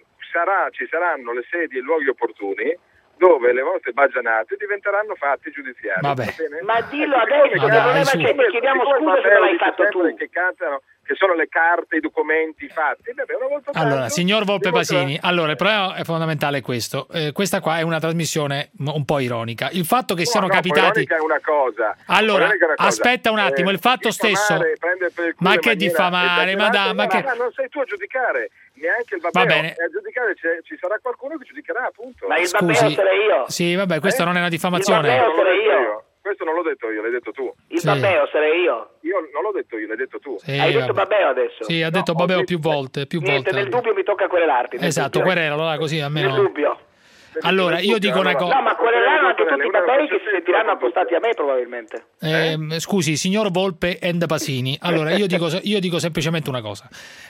Ci saranno le sedi e i luoghi opportuni dove le vostre baggianate diventeranno fatti giudiziari. Vabbè. Ma dillo adesso, ti chiediamo scusa se non l'hai fatto tu. Che cantano, che sono le carte, i documenti fatti. Allora, signor Volpe Pasini, allora il problema è fondamentale questo. Questa qua è una trasmissione un po' ironica. Il fatto che siano capitati. Ironica è una cosa. Allora, aspetta un attimo, il fatto stesso. Ma che diffamare? Ma non sei tu a giudicare. Neanche il Babbeo. Va bene. A giudicare ci sarà qualcuno che giudicherà, appunto. Ma il Babbeo sarei io. Sì, vabbè, questa non è una diffamazione. Il Babbeo sarei io. Questo non l'ho detto io, l'hai detto tu. Il Babbeo sarei io. Io non l'ho detto io, l'hai detto tu. Sì, hai detto Babbeo adesso? Sì, ha detto Babbeo più volte. Niente, nel dubbio mi tocca querelarti. Esatto, querela, allora così almeno. Nel dubbio. Allora, io dico una cosa. No, ma quereleranno anche tutti i Babbei che si sentiranno appostati a me, probabilmente. Scusi, signor Volpe and Pasini. Allora, io dico semplicemente una cosa.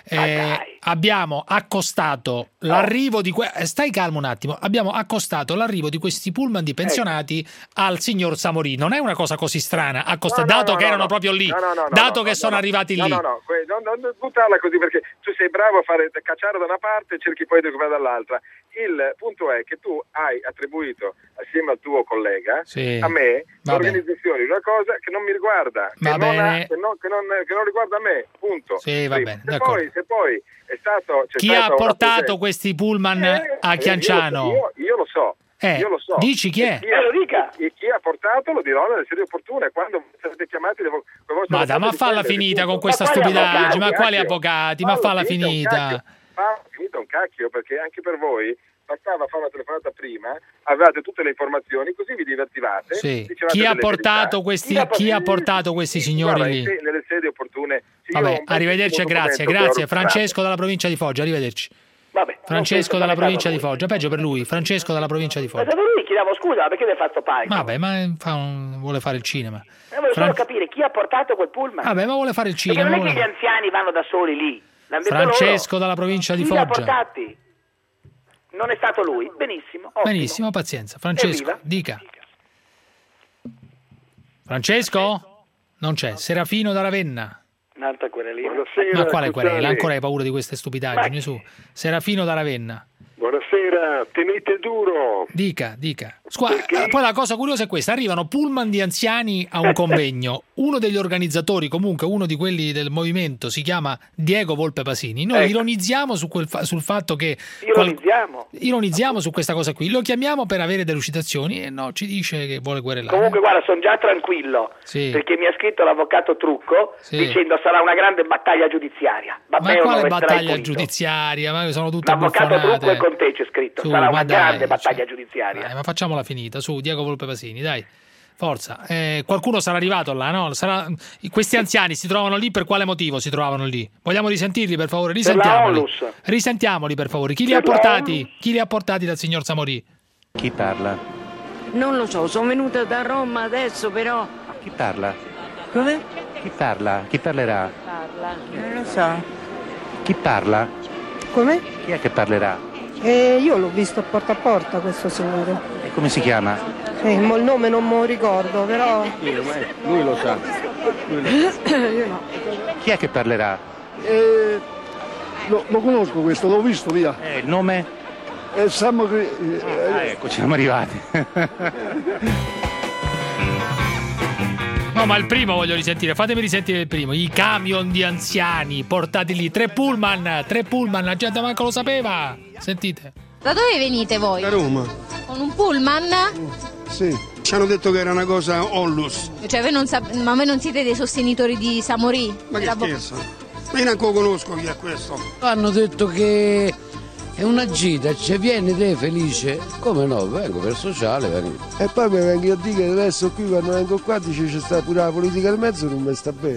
Abbiamo accostato l'arrivo di stai calmo un attimo. Abbiamo accostato l'arrivo di questi pullman di pensionati al signor Samorì. Non è una cosa così strana, dato che erano proprio lì, dato che sono arrivati lì. Non buttarla così, perché tu sei bravo a fare cacciare da una parte e cerchi poi di recuperare dall'altra. Il punto è che tu hai attribuito assieme al tuo collega a me l'organizzazione di una cosa che non mi riguarda, che non riguarda me, punto. Sì, va bene, se poi è stato chi ha portato questi pullman a Chianciano? Io lo so. Io lo so. Dici chi è? Chi ha portato lo dirò nelle sedi opportune quando sarete chiamati. Ma falla finita con questa stupidaggine, ma quali avvocati? Ma falla finita. Finita un cacchio, perché anche per voi bastava fare una telefonata prima, avevate tutte le informazioni, così vi divertivate. Sì. Chi ha portato questi signori lì? Nelle sedi opportune. Vabbè, arrivederci e grazie. Francesco dalla provincia di Foggia, arrivederci. Vabbè, Francesco dalla provincia di Foggia, peggio per lui, Francesco dalla provincia di Foggia. Ma lui chiedevo scusa, perché l'hai fatto panico? Vabbè, ma vuole fare il cinema. Voglio solo capire chi ha portato quel pullman. Vabbè, ma vuole fare il cinema. Perché non è che gli anziani vanno da soli lì. Francesco dalla provincia di Foggia. Chi li ha portati? Non è stato lui, benissimo. Ottimo. Benissimo, pazienza. Francesco, dica. Francesco? Non c'è. Serafino da Ravenna. Un'altra querelina. Ma quale querela? Ancora hai paura di queste stupidaggini? Su. Serafino da Ravenna. Buonasera, tenete duro. Dica. Poi la cosa curiosa è questa: arrivano pullman di anziani a un convegno. Uno degli organizzatori, comunque uno di quelli del movimento, si chiama Diego Volpe Pasini. Noi ironizziamo sul fatto che ironizziamo su questa cosa qui. Lo chiamiamo per avere delucidazioni e no, ci dice che vuole querelare. Comunque guarda, sono già tranquillo, perché mi ha scritto l'avvocato Trucco dicendo sarà una grande battaglia giudiziaria. Ma quale battaglia giudiziaria? Ma sono tutte l'avvocato Trucco è con te, c'è scritto. Sarà una grande battaglia giudiziaria. Ma facciamola finita, su, Diego Volpe Pasini, dai. Forza, qualcuno sarà arrivato là, no? Questi anziani si trovano lì, per quale motivo si trovano lì? Vogliamo risentirli, per favore? Risentiamoli, per favore. Chi li ha portati dal signor Samorì? Chi parla? Non lo so, sono venuta da Roma adesso, però. Chi parla? Come? Chi parla? Chi parlerà? Non lo so. Chi parla? Come? Chi è che parlerà? Io l'ho visto a porta questo signore. E come si chiama? Il nome non me lo ricordo, però. Lui lo sa. Io no. Chi è che parlerà? Lo conosco questo, l'ho visto via. Il nome? Ecco, ci siamo arrivati. No, ma il primo voglio risentire, fatemi risentire il primo. I camion di anziani portati lì, 3 pullman, la gente manco lo sapeva. Sentite. Da dove venite voi? Da Roma. Con un pullman? Sì, ci hanno detto che era una cosa onlus. Cioè voi ma voi non siete dei sostenitori di Samorì? Ma che scherzo? Ma io neanche lo conosco chi è questo. Hanno detto che è una gita, ci vieni te felice? Come no, vengo per sociale, vengo. E poi mi vengo a dire che adesso qui quando vengo qua dice c'è sta pure la politica del mezzo, non mi sta bene.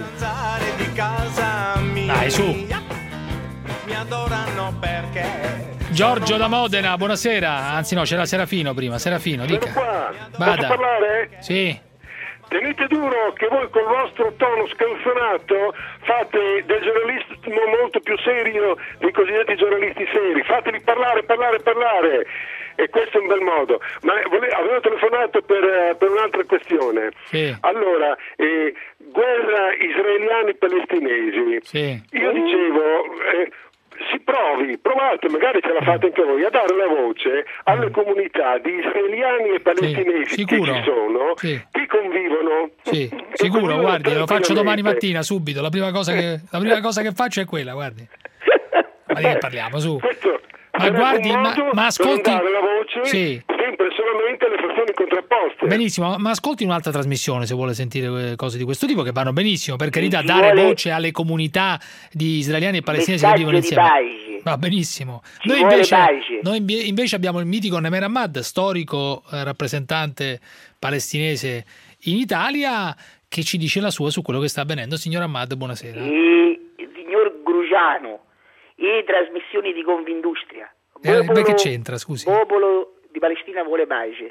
Dai, su. Mi adorano perché Giorgio da Modena, buonasera. Anzi no, c'era Serafino prima. Serafino, dica. Sono qua. Vada. Posso parlare? Sì. tenete duro che voi col vostro tono scanzonato fate del giornalismo molto più serio dei cosiddetti giornalisti seri, fateli parlare, e questo è un bel modo. Ma avevo telefonato per un'altra questione. Sì. Allora, guerra israeliani-palestinesi. Sì. Io dicevo, provate, magari ce la fate anche voi, a dare la voce alle comunità di israeliani e palestinesi che ci sono, che convivono. Sì, sicuro, guardi, lo faccio domani mattina subito. La prima cosa che faccio è quella, guardi. Ma di che parliamo, su? Ma guardi, ma ascolti. Per dare la voce sempre solamente alle persone contrapposte. Benissimo, ma ascolti un'altra trasmissione se vuole sentire cose di questo tipo che vanno benissimo, per carità, dare voce alle comunità di israeliani e palestinesi che vivono insieme. Va benissimo. Noi invece abbiamo il mitico Nemer Ahmad, storico rappresentante palestinese in Italia, che ci dice la sua su quello che sta avvenendo. Signor Ahmad, buonasera. Signor Grugiano, e trasmissioni di Confindustria. Che c'entra, scusi? Popolo di Palestina vuole pace.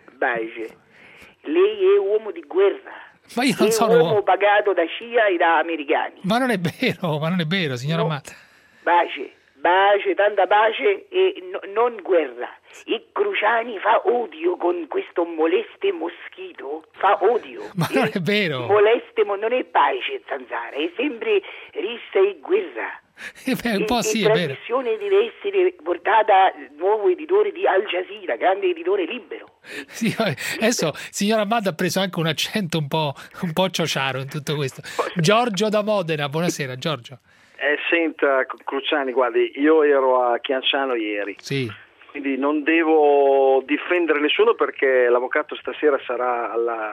Lei è uomo di guerra. Ma io non sono uomo pagato da CIA e da americani. Ma non è vero, signor Ahmad. Pace, tanta pace e non guerra. E Cruciani fa odio con questo moleste moschito, fa odio. Ma non è vero. Moleste, non è pace, Zanzara, è sempre rissa e guerra. Un po' sì, è vero. La trasmissione deve essere portata nuovo editore di Al Jazeera, grande editore libero. Sì, adesso signor Ahmad ha preso anche un accento un po' ciociaro in tutto questo. Giorgio da Modena, buonasera Giorgio. Senta Cruciani, guardi, io ero a Chianciano ieri. Sì. Quindi non devo difendere nessuno perché l'avvocato stasera sarà alla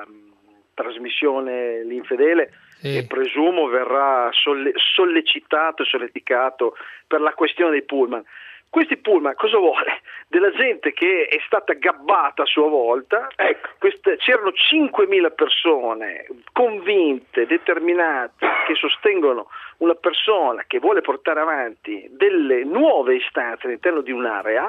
trasmissione L'Infedele e presumo verrà sollecitato e solleticato per la questione dei pullman. Questi pullman cosa vuole? Della gente che è stata gabbata a sua volta. Ecco, c'erano 5.000 persone convinte, determinate, che sostengono una persona che vuole portare avanti delle nuove istanze all'interno di un'area,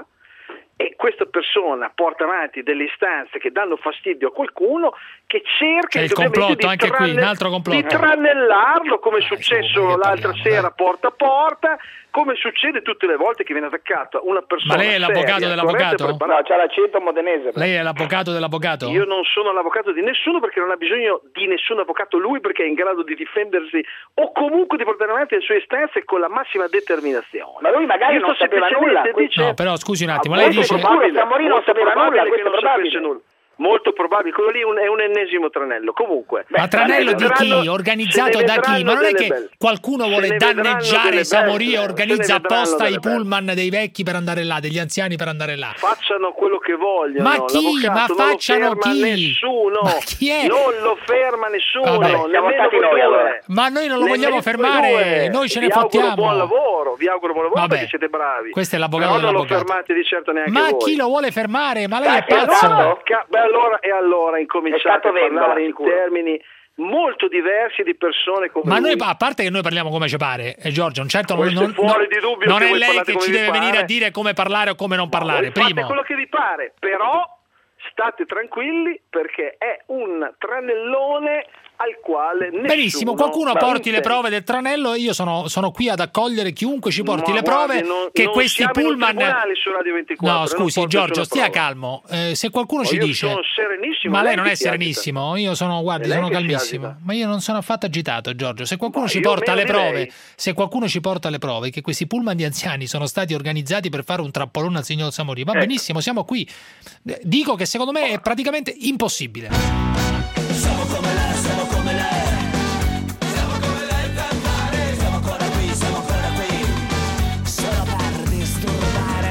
e questa persona porta avanti delle istanze che danno fastidio a qualcuno che cerca il complotto, anche qui, un altro complotto. Di trannellarlo, come è successo l'altra sera porta a porta, come succede tutte le volte che viene attaccata una persona. Ma lei è l'avvocato dell'avvocato? No, c'ha l'accento modenese. Lei è l'avvocato dell'avvocato? Io non sono l'avvocato di nessuno, perché non ha bisogno di nessun avvocato lui, perché è in grado di difendersi o comunque di portare avanti le sue istanze con la massima determinazione. Ma lui magari non sapeva nulla. No, però scusi un attimo, lei dice Samorì non sapeva nulla, questo è probabile. Molto probabile, quello lì è un ennesimo tranello. Comunque, ma tranello di chi? Organizzato da chi? Ma non è che qualcuno vuole danneggiare Samorì e organizza apposta i pullman dei vecchi per andare là, degli anziani per andare là. Facciano quello che vogliono. Ma chi? Ma facciano chi? Nessuno. Ma chi è? Non lo ferma nessuno. Noi, allora. Ma noi non lo vogliamo fermare, noi ce ne fottiamo. Vi auguro buon lavoro perché siete bravi. Questo è l'avvocato dell'avvocato. Non lo fermate di certo neanche voi. Ma chi lo vuole fermare? Ma lei è pazzo. Allora incominciate a parlare in termini molto diversi di persone come ma noi, lui. A parte che noi parliamo come ci pare, Giorgio, certo non è lei che ci deve venire a dire come parlare o come non parlare. Fate quello che vi pare, però state tranquilli perché è un tranellone al quale nessuno. Benissimo, qualcuno porti le prove del tranello e io sono qui ad accogliere chiunque ci porti le prove che questi pullman. Su Radio 24, no, scusi Giorgio, stia calmo. Se qualcuno ci dice sono serenissimo, ma lei non è serenissimo, io sono, guardi, sono calmissimo, ma io non sono affatto agitato, Giorgio. Se qualcuno ci porta le prove, che questi pullman di anziani sono stati organizzati per fare un trappolone al signor Samorì, va benissimo, siamo qui. Dico che secondo me è praticamente impossibile. Siamo come lei, siamo come lei. Siamo come lei cantare. Siamo ancora qui, siamo ancora qui. Solo per disturbare.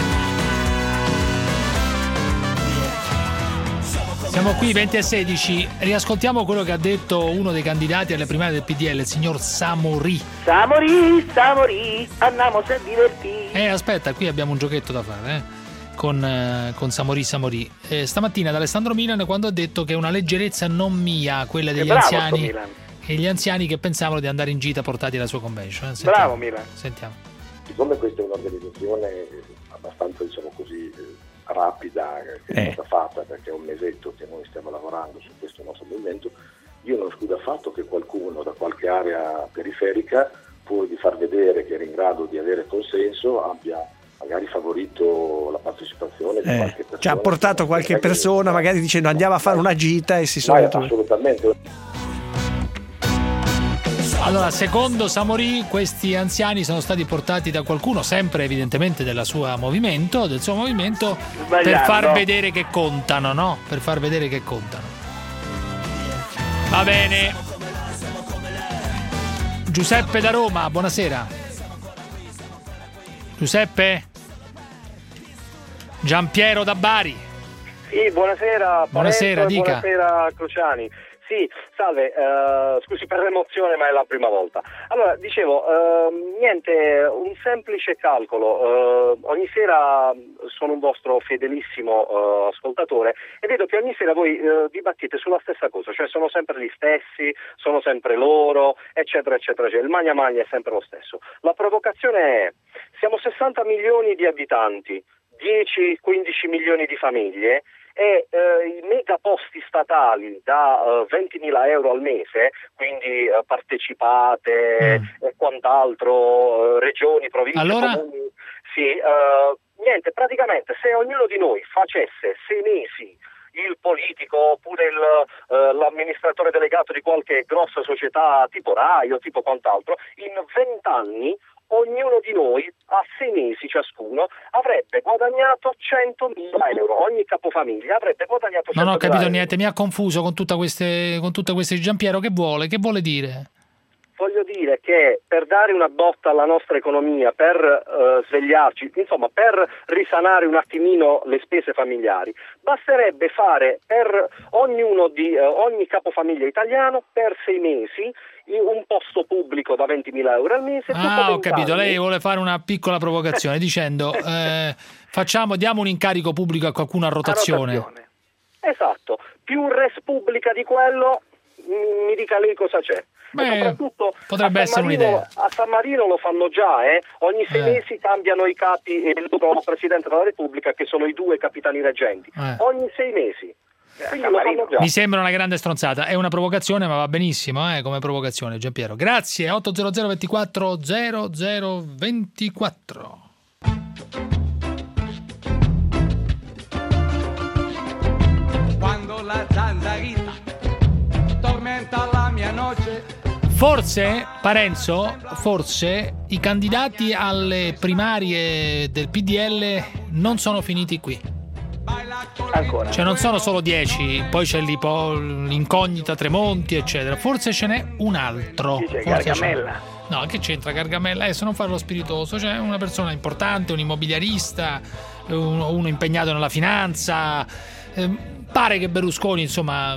Siamo qui 20:16. Riascoltiamo quello che ha detto uno dei candidati alle primarie del PDL, il signor Samorì. Samorì, andiamo a divertire. Aspetta, qui abbiamo un giochetto da fare, con Samorì. Stamattina da Alessandro Milan, quando ha detto che è una leggerezza non mia quella degli anziani e gli anziani che pensavano di andare in gita portati alla sua convention. Bravo Milan. Sentiamo. Siccome questa è un'organizzazione abbastanza, diciamo così, rapida che è stata fatta, perché è un mesetto che noi stiamo lavorando su questo nostro movimento, io non escludo affatto che qualcuno da qualche area periferica, pur di far vedere che era in grado di avere consenso, abbia magari favorito la partecipazione di qualche persona. Cioè ha portato qualche persona magari dicendo andiamo a fare una gita e si sono... Assolutamente. Allora, secondo Samorì, questi anziani sono stati portati da qualcuno, sempre evidentemente del suo movimento, per far vedere che contano, no? Per far vedere che contano. Va bene. Giuseppe da Roma, buonasera. Giuseppe? Giampiero da Bari. Sì, buonasera. Buonasera, dica. Buonasera Cruciani. Sì, salve, scusi per l'emozione, ma è la prima volta. Allora, dicevo, niente, un semplice calcolo. Ogni sera sono un vostro fedelissimo ascoltatore e vedo che ogni sera voi dibattete sulla stessa cosa, cioè sono sempre gli stessi, sono sempre loro, eccetera, eccetera. Cioè, il magna magna è sempre lo stesso. La provocazione è, siamo 60 milioni di abitanti, 10-15 milioni di famiglie, e i megaposti statali da 20.000 euro al mese, quindi partecipate e quant'altro, regioni, province, comuni, niente, praticamente se ognuno di noi facesse 6 mesi il politico oppure l'amministratore delegato di qualche grossa società tipo Rai o tipo quant'altro, in 20 anni ognuno di noi a 6 mesi ciascuno avrebbe guadagnato 100.000 euro, ogni capofamiglia avrebbe guadagnato 100.000 Non ho capito euro. niente, mi ha confuso con tutte queste Giampiero. Che vuole dire? Voglio dire che per dare una botta alla nostra economia, per svegliarci, insomma per risanare un attimino le spese familiari, basterebbe fare per ogni capofamiglia italiano per 6 mesi in un posto pubblico da 20.000 euro al mese. Ho capito, lei vuole fare una piccola provocazione dicendo diamo un incarico pubblico a qualcuno a rotazione. Esatto, più res pubblica di quello, mi dica lei cosa c'è. Soprattutto potrebbe essere un'idea. A San Marino lo fanno già, ogni 6 mesi cambiano i capi e il Presidente della Repubblica, che sono i 2 capitani reggenti, ogni 6 mesi. Mi sembra una grande stronzata, è una provocazione, ma va benissimo come provocazione, Giampiero. Grazie. 800 24 0024. Quando la zanzarita tormenta la mia noce. Forse, Parenzo, i candidati alle primarie del PDL non sono finiti qui. Ancora. Cioè non sono solo 10, poi c'è l'incognita Tremonti, eccetera. Forse ce n'è un altro. C'è Gargamella. No, che c'entra Gargamella? Adesso non farlo spiritoso. C'è una persona importante, un immobiliarista, uno impegnato nella finanza. Pare che Berlusconi, insomma,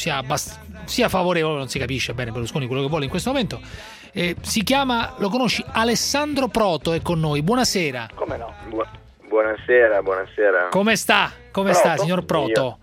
sia favorevole, non si capisce bene Berlusconi quello che vuole in questo momento. Si chiama, lo conosci, Alessandro Proto è con noi. Buonasera. Come no? Buonasera. Come sta, signor Proto?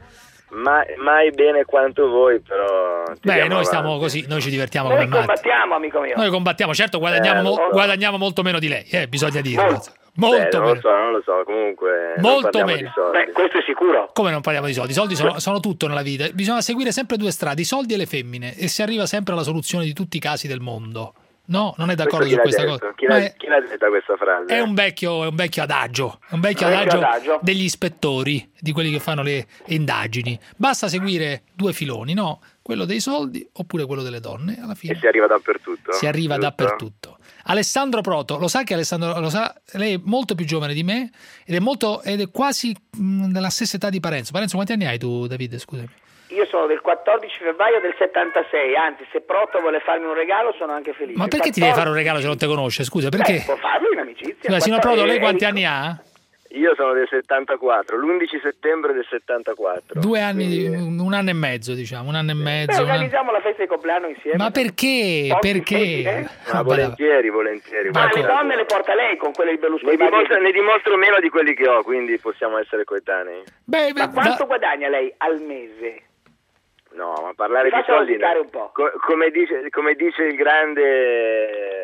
Mai bene quanto voi, però. Noi stiamo così, noi ci divertiamo noi come matti. Combattiamo, amico mio. Noi combattiamo, certo guadagniamo molto meno di lei, bisogna dirlo. Molto meno. Non lo so, comunque. Molto meno. Questo è sicuro. Come non parliamo di soldi? I soldi sono tutto nella vita. Bisogna seguire sempre 2 strade, i soldi e le femmine, e si arriva sempre alla soluzione di tutti i casi del mondo. No, non è d'accordo su questa cosa. Chi l'ha detta questa frase? È un vecchio adagio. È un vecchio adagio degli ispettori, di quelli che fanno le indagini. Basta seguire 2 filoni, no? Quello dei soldi oppure quello delle donne. Alla fine e si arriva dappertutto. Dappertutto. Alessandro Proto, lo sa che lei è molto più giovane di me ed è quasi della stessa età di Parenzo. Parenzo, quanti anni hai tu, Davide? Scusami. Io sono del 14 febbraio del 76, anzi se Proto vuole farmi un regalo sono anche felice. Ma perché ti devi fare un regalo se non ti conosce? Scusa, perché? Può farlo in amicizia. Scusa, signor Proto, lei quanti anni ha? Io sono del 74, l'11 settembre del 74. 2 anni, un anno e mezzo, diciamo, un anno e mezzo. Organizziamo la festa di compleanno insieme. Ma perché? Perché? Volentieri. Ma le donne le porta lei con quelle di Berlusconi. Ne dimostro meno di quelli che ho, quindi possiamo essere coetanei. Ma quanto guadagna lei al mese? No, ma parlare di soldi, come dice il grande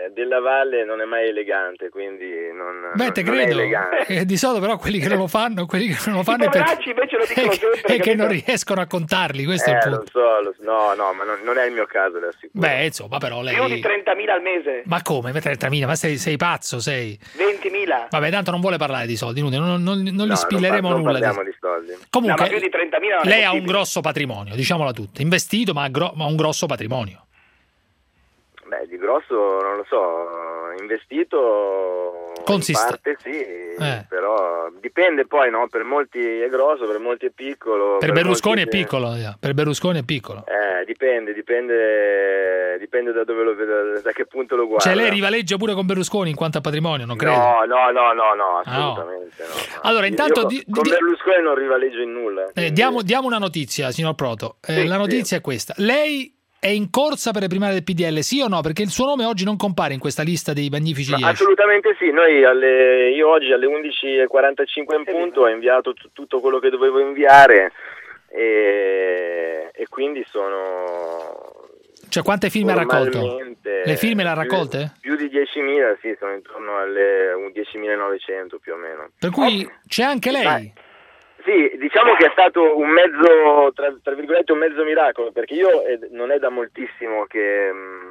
Della Valle non è mai elegante, quindi non te non credo. è elegante. Di solito però quelli che non lo fanno è poveracci invece lo dicono sempre, che non riescono a contarli, questo è il punto. Lo so, no, ma non è il mio caso, le assicuro. Beh, insomma, però lei... Più di 30.000 al mese. Ma come? 30.000? Ma sei pazzo, sei? 20.000. Vabbè, tanto non vuole parlare di soldi, non gli spilleremo non nulla. parliamo di soldi. Comunque, ma più di 30.000 lei ha un grosso patrimonio, diciamola tutta, investito, ma ha un grosso patrimonio. Beh, di grosso non lo so, investito in parte sì, però dipende poi, no? Per molti è grosso, per molti è piccolo. Per Berlusconi è piccolo, per Berlusconi è piccolo. Dipende da dove lo vedo, da che punto lo guarda. Cioè lei rivaleggia pure con Berlusconi in quanto a patrimonio, non credo? No, assolutamente no. Allora, intanto con Berlusconi non rivaleggio in nulla. Diamo una notizia, signor Proto. La notizia è questa. Lei è in corsa per le primarie del PDL, sì o no? Perché il suo nome oggi non compare in questa lista dei magnifici 10. Assolutamente sì, io oggi alle 11:45 in punto ho inviato tutto quello che dovevo inviare e quindi sono... Cioè quante firme ha raccolto? Le firme le ha raccolte? Più di 10.000, sì, sono intorno alle 10.900 più o meno. Per cui c'è anche lei? Sì, diciamo che è stato un mezzo, tra virgolette, un mezzo miracolo, perché io non è da moltissimo che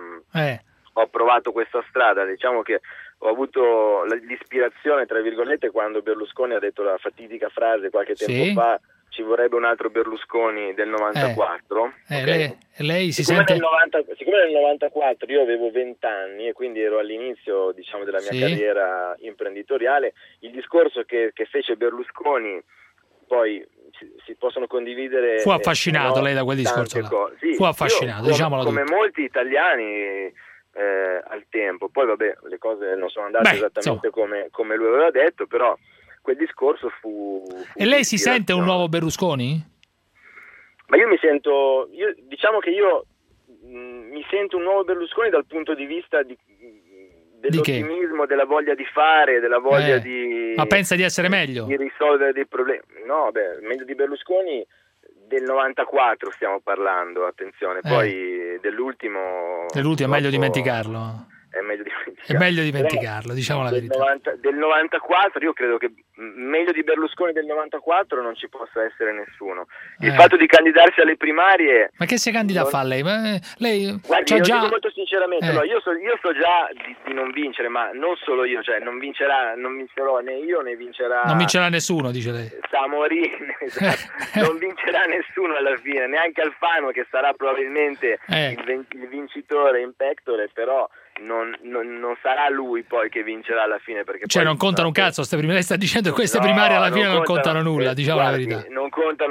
ho provato questa strada, diciamo che ho avuto l'ispirazione, tra virgolette, quando Berlusconi ha detto la fatidica frase qualche tempo fa, ci vorrebbe un altro Berlusconi del 94. Okay? Lei si siccome sente... siccome nel 94 io avevo 20 anni e quindi ero all'inizio, diciamo, della mia carriera imprenditoriale, il discorso che fece Berlusconi poi si possono condividere. Fu affascinato lei da quel discorso là. Sì, fu affascinato, diciamolo come molti italiani al tempo. Poi vabbè, le cose non sono andate esattamente come lui aveva detto, però quel discorso fu e lei si sente un nuovo Berlusconi? Ma io mi sento, diciamo che mi sento un nuovo Berlusconi dal punto di vista dell'ottimismo, della voglia di fare, della voglia di... Ma pensa di essere meglio? Di risolvere dei problemi. No, meglio di Berlusconi del 94 stiamo parlando, attenzione, poi dell'ultimo... Dell'ultimo è meglio dimenticarlo. È meglio dimenticarlo, diciamo la verità. Del 94 io credo che meglio di Berlusconi del 94 non ci possa essere nessuno. Il fatto di candidarsi alle primarie... Ma che si candida a fare lei? Lei guardi, io dico molto sinceramente, no, io so già di non vincere, ma non solo io, cioè non vincerò né io né vincerà... Non vincerà nessuno, dice lei. Samori, non vincerà nessuno alla fine, neanche Alfano, che sarà probabilmente il vincitore in pectore, però... Non sarà lui poi che vincerà alla fine, perché cioè poi non contano un cazzo queste primarie. Lei sta dicendo che queste primarie alla fine non contano nulla, diciamo la verità. Non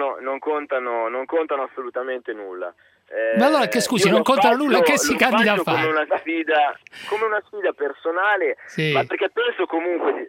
contano assolutamente nulla. Ma allora che scusi, non contano nulla, che si candida a fare? Come una sfida personale, ma perché penso comunque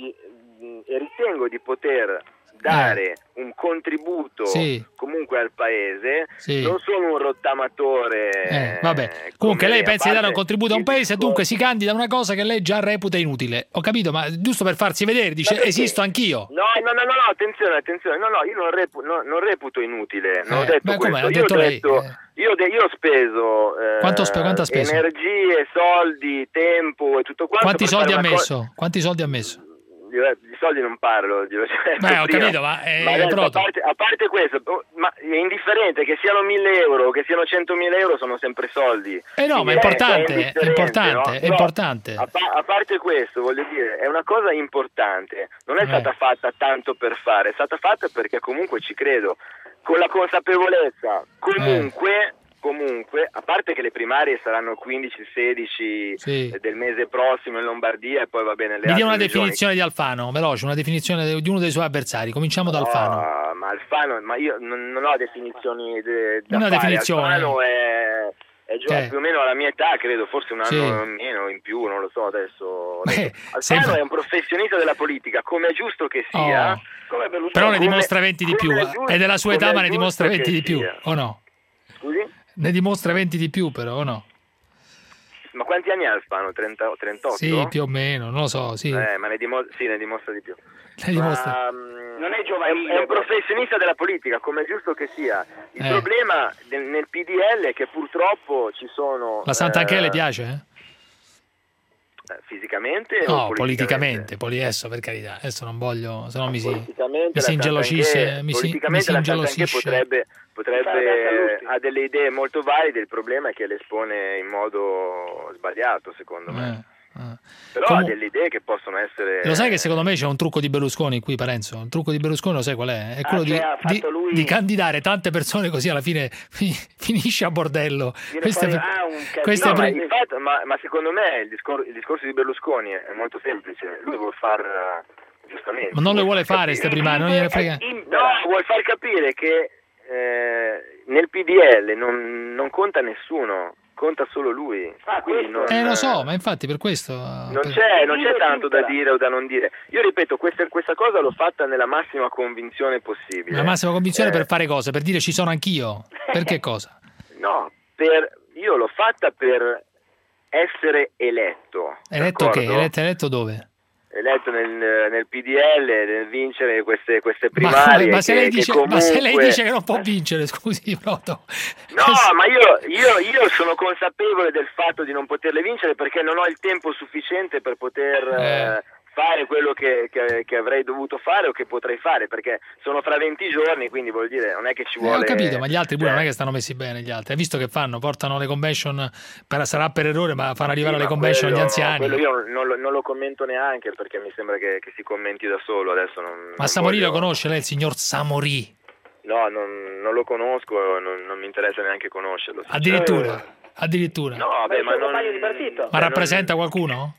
e ritengo di poter dare un contributo comunque al paese, non sono un rottamatore. Vabbè. Comunque lei pensa di dare un contributo a un paese, dunque si candida a una cosa che lei già reputa inutile. Ho capito, ma giusto per farsi vedere, dice esisto anch'io. No, attenzione, no, io non reputo inutile, non ho detto questo. Ha detto lei? Io ho speso quanto ha speso? Energie, soldi, tempo e tutto quanto. Quanti soldi ha messo? Quanti soldi ha messo? Di soldi non parlo, ho capito, ma a parte questo, ma è indifferente che siano 1.000 euro, che siano 100.000 euro, sono sempre soldi. No, ma è importante, è importante. A parte questo, voglio dire, è una cosa importante, non è stata fatta tanto per fare, è stata fatta perché comunque ci credo, con la consapevolezza, comunque, a parte che le primarie saranno 15-16 del mese prossimo in Lombardia e poi va bene le altre. Mi dia una definizione di Alfano, veloce, una definizione di uno dei suoi avversari. Cominciamo da Alfano. Ma Alfano, io non ho definizioni da una fare. Definizione. Alfano è già più o meno alla mia età, credo, forse un anno meno, in più, non lo so adesso. Alfano è un professionista della politica, come è giusto che sia. Però ne dimostra 20 di più, è della sua età, ma ne dimostra 20 di più, o no? Scusi? Ne dimostra 20 di più, però, o no? Ma quanti anni ha Alfano? 38? Sì, più o meno, non lo so, sì. Ma ne dimostra di più. Non è giovanile. È un professionista della politica, come è giusto che sia. Il problema nel PDL è che purtroppo ci sono... La Santanchè le piace, fisicamente No, o politicamente, adesso per carità, adesso non voglio, se no mi si ingelosisce. Politicamente la Santanchè potrebbe ha delle idee molto valide, il problema è che le espone in modo sbagliato, secondo me. Però ha delle idee che possono essere... Lo sai che secondo me c'è un trucco di Berlusconi qui, Parenzo? Il trucco di Berlusconi lo sai qual è? È quello di candidare tante persone, così alla fine finisce a bordello. Ma secondo me il discorso di Berlusconi è molto semplice. Lui vuol far giustamente. Ma non le vuole fare queste primarie, non gliene frega. No, vuol far capire che nel PDL non conta nessuno. Conta solo lui. Lo so, ma infatti per questo non c'è tanto da dire o da non dire. Io ripeto, questa cosa l'ho fatta nella massima convinzione possibile. La massima convinzione per fare cosa? Per dire ci sono anch'io? Per che cosa? No, io l'ho fatta per essere eletto. Eletto che? Eletto dove? Eletto nel PDL, nel vincere queste primarie. Ma se lei dice che non può vincere, scusi, Proto. No, ma io sono consapevole del fatto di non poterle vincere perché non ho il tempo sufficiente per poter fare quello che avrei dovuto fare o che potrei fare, perché sono fra 20 giorni, quindi vuol dire non è che ci vuole... Ho capito, ma gli altri pure non è che stanno messi bene, gli altri. Hai visto che fanno? Portano le convention, sarà per errore, ma fanno arrivare alle convention gli anziani. Quello io non lo commento neanche, perché mi sembra che si commenti da solo adesso. Ma Samorì lo conosce lei, il signor Samorì? No, non lo conosco, non mi interessa neanche conoscerlo. Addirittura? No, vabbè, ma rappresenta qualcuno?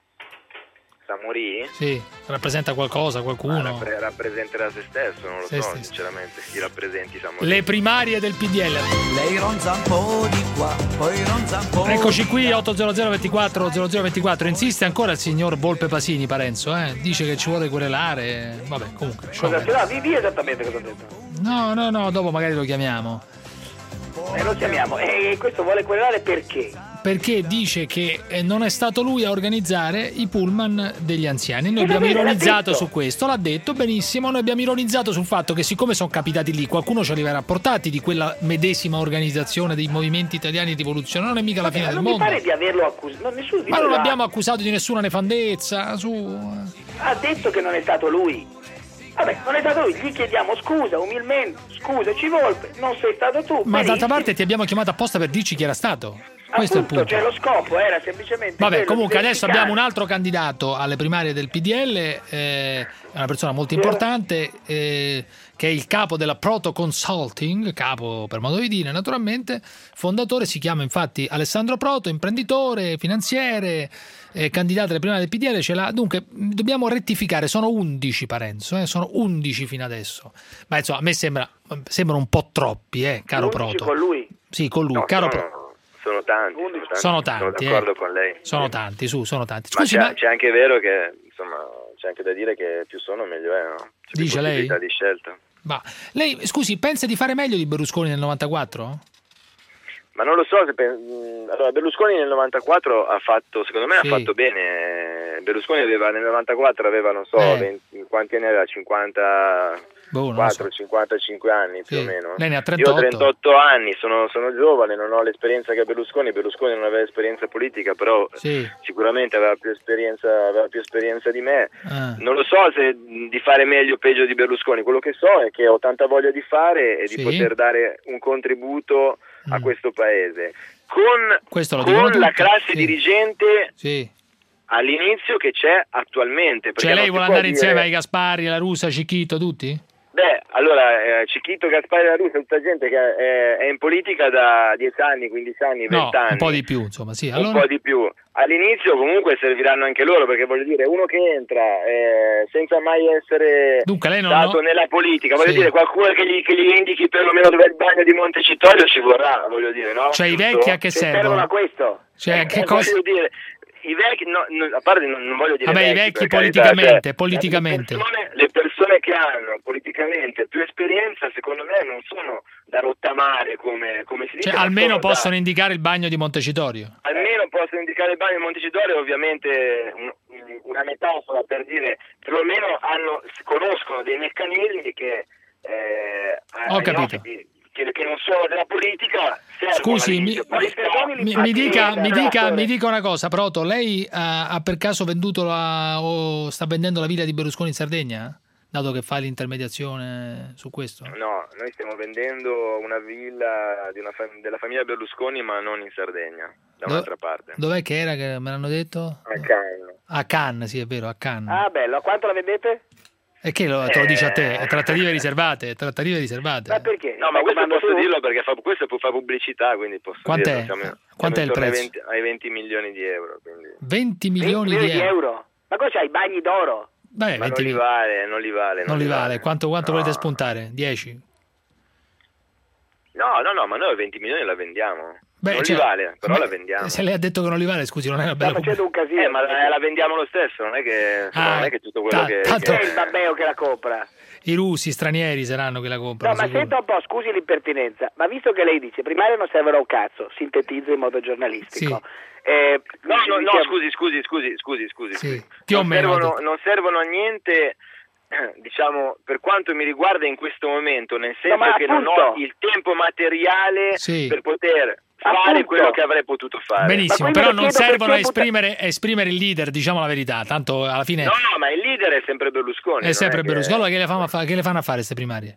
Samorì? Sì, rappresenta qualcuno? Rappresenterà se stesso, non lo so, sinceramente, chi rappresenti Samorì. Le primarie del PDL. Lei ronza un po' di qua, poi ronza un po'. Eccoci qui, 800 24 0024. Insiste ancora il signor Volpe Pasini, Parenzo, dice che ci vuole querelare. Vabbè, comunque. Di esattamente cosa ha detto? No, dopo magari lo chiamiamo. Lo chiamiamo. E questo vuole querelare perché? Perché dice che non è stato lui a organizzare i pullman degli anziani. Noi abbiamo ironizzato su questo, l'ha detto benissimo. Noi abbiamo ironizzato sul fatto che siccome sono capitati lì, qualcuno ce li aveva rapportati di quella medesima organizzazione dei movimenti italiani rivoluzionari. Non è mica la fine del mondo. Non mi pare di averlo accusato. Ma non abbiamo accusato di nessuna nefandezza. Ha detto che non è stato lui. Vabbè, non è stato lui, gli chiediamo scusa umilmente, scusaci Volpe, non sei stato tu. Ma d'altra parte ti abbiamo chiamato apposta per dirci chi era stato. Questo appunto, è il punto. Cioè lo scopo era semplicemente... Vabbè, comunque adesso abbiamo un altro candidato alle primarie del PDL, è una persona molto importante, che è il capo della Proto Consulting, capo per modo di dire naturalmente, fondatore, si chiama infatti Alessandro Proto, imprenditore, finanziere, candidato alle primarie del PDL, ce l'ha. Dunque dobbiamo rettificare, sono 11 Parenzo, sono 11 fino adesso, ma insomma a me sembrano un po' troppi, caro Proto. Con lui? Sì, con lui, caro Proto. Sono tanti. Sono tanti. Sono d'accordo con lei. Sono tanti, sono tanti. Scusi, ma c'è anche vero che, insomma, c'è anche da dire che più sono meglio è, no? C'è dice più lei? di scelta. Ma lei, scusi, pensa di fare meglio di Berlusconi nel 94? Ma non lo so, allora Berlusconi nel 94 ha fatto, secondo me ha fatto bene. Berlusconi nel 94 aveva, non so, 20, quanti anni aveva? 55 anni più o meno. Lei ne ha 38. Io ho 38 anni, sono giovane, non ho l'esperienza che ha Berlusconi non aveva esperienza politica, però sicuramente aveva più esperienza di me. Non lo so se di fare meglio o peggio di Berlusconi, quello che so è che ho tanta voglia di fare e di poter dare un contributo a questo paese con la classe dirigente all'inizio che c'è attualmente. Cioè lei vuole andare insieme ai Gasparri, alla Russa, Cicchito, tutti? Beh, allora, Cicchito, Gasparri, la Russa, tutta gente che è in politica da 10 anni, 15 anni, 20 anni. Un po' di più, insomma, sì. Un po' di più. All'inizio comunque serviranno anche loro, perché voglio dire, uno che entra senza mai essere stato nella politica, voglio dire, qualcuno che gli indichi perlomeno dove è il bagno di Montecitorio ci vorrà, voglio dire, no? Cioè i vecchi a che servono? A questo? Cioè, che cosa... Voglio dire, i vecchi, a parte non voglio dire... Vabbè, i vecchi politicamente. Le persone che hanno politicamente più esperienza, secondo me, non sono da rottamare come si dice. Cioè, almeno possono indicare il bagno di Montecitorio. Almeno possono indicare il bagno di Montecitorio, ovviamente una metafora per dire, perlomeno conoscono dei meccanismi che... Ho capito. che non sono della politica. Scusi, mi dica una cosa, Proto, lei ha per caso venduto o sta vendendo la villa di Berlusconi in Sardegna? Dato che fa l'intermediazione su questo? No, noi stiamo vendendo una villa della famiglia Berlusconi, ma non in Sardegna, da un'altra parte. Dov'è che era che me l'hanno detto? A Cannes. A Cannes, sì, è vero, a Cannes. Ah, bello, a quanto la vendete? E che te lo dice a te? Trattative riservate. Ma perché? No, ma questo posso dirlo perché questo fa pubblicità, quindi posso Quant'è? dirlo. Quant'è il prezzo? Ai 20 milioni di euro. Quindi. 20 milioni di euro? Ma cosa c'hai, i bagni d'oro? Beh, ma non li vale. Quanto volete spuntare? 10? No, ma noi 20 milioni la vendiamo. Beh, non li vale, però la vendiamo. Se lei ha detto che non li vale, scusi, non è una bella... Sta facendo un casino. Ma la vendiamo lo stesso, non è che tutto quello che... Tanto è il babbeo che la compra. I russi, stranieri saranno che la comprano. No, ma senta un po', scusi l'impertinenza, ma visto che lei dice primarie non servono a un cazzo, sintetizza in modo giornalistico. Sì. No, scusi. Sì, più o meno. Non servono a niente, diciamo, per quanto mi riguarda in questo momento, nel senso che non ho il tempo materiale per poter fare quello che avrei potuto fare. Benissimo, però non servono a esprimere il leader, diciamo la verità, tanto alla fine... No, ma il leader è sempre Berlusconi. È sempre Berlusconi, allora che le fanno a fare queste primarie?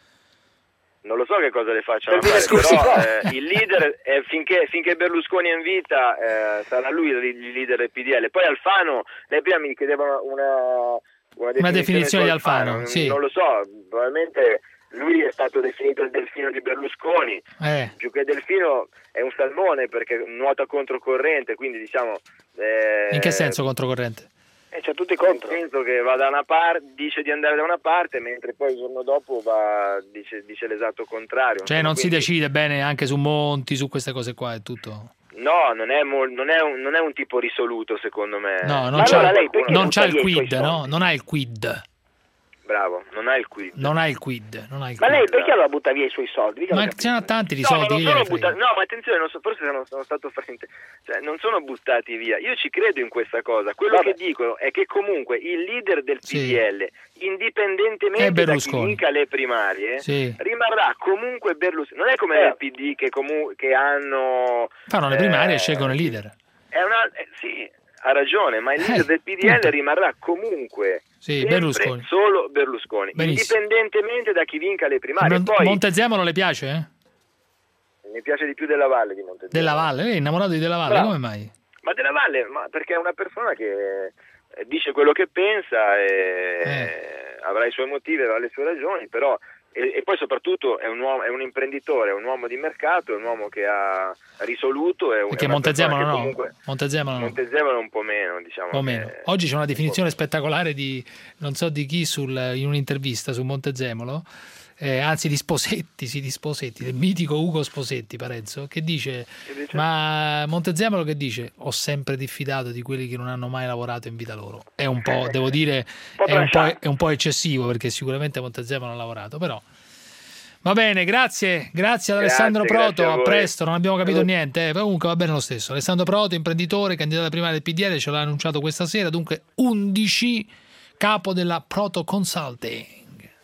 Non lo so che cosa le facciano fare, però il leader, finché Berlusconi è in vita, sarà lui il leader del PDL. Poi Alfano, lei prima mi chiedeva una definizione di Alfano. Sì. Non lo so, probabilmente lui è stato definito il delfino di Berlusconi. Più che delfino è un salmone perché nuota controcorrente, quindi diciamo... In che senso controcorrente? C'è tutti contro. Nel senso che va da una parte, dice di andare da una parte, mentre poi il giorno dopo dice l'esatto contrario. Cioè non si decide bene anche su Monti, su queste cose qua, è tutto... No, non è un tipo risoluto, secondo me. No, non c'ha il quid, no? Non ha il quid. Bravo, non ha il quid. Non ha il quid. Ma lei perché allora butta via i suoi soldi? Ma ce n'ha tanti di soldi. No, ma attenzione, forse sono stato fraintendere. Cioè, non sono buttati via. Io ci credo in questa cosa. Quello che dico è che comunque il leader del PDL, indipendentemente da chi vinca le primarie, rimarrà comunque Berlusconi. Non è come nel PD che hanno... Fanno le primarie e scelgono il leader. Sì, ha ragione, ma il leader del PDL rimarrà comunque... Berlusconi. Solo Berlusconi, indipendentemente da chi vinca le primarie. Poi, Montezemolo le piace? Mi piace di più Della Valle di Montezemolo. Della Valle? Lei è innamorato di Della Valle? Come mai? Ma Della Valle, perché è una persona che dice quello che pensa e avrà i suoi motivi, avrà le sue ragioni, però e poi soprattutto è un imprenditore, è un uomo di mercato, è un uomo che ha risoluto. Perché Montezemolo no? Comunque, Montezemolo un po' meno, diciamo. Un po' meno. Oggi c'è una definizione spettacolare di non so di chi in un'intervista su Montezemolo, anzi di Sposetti, del mitico Ugo Sposetti, Parenzo, che dice? Ma Montezemolo che dice? Ho sempre diffidato di quelli che non hanno mai lavorato in vita loro. È un po', devo dire, è un po' eccessivo, perché sicuramente Montezemolo ha lavorato, però va bene, grazie ad Alessandro Proto, a presto, non abbiamo capito niente, comunque va bene lo stesso. Alessandro Proto, imprenditore, candidato primaria del PDL, ce l'ha annunciato questa sera, dunque 11, capo della Proto Consulting.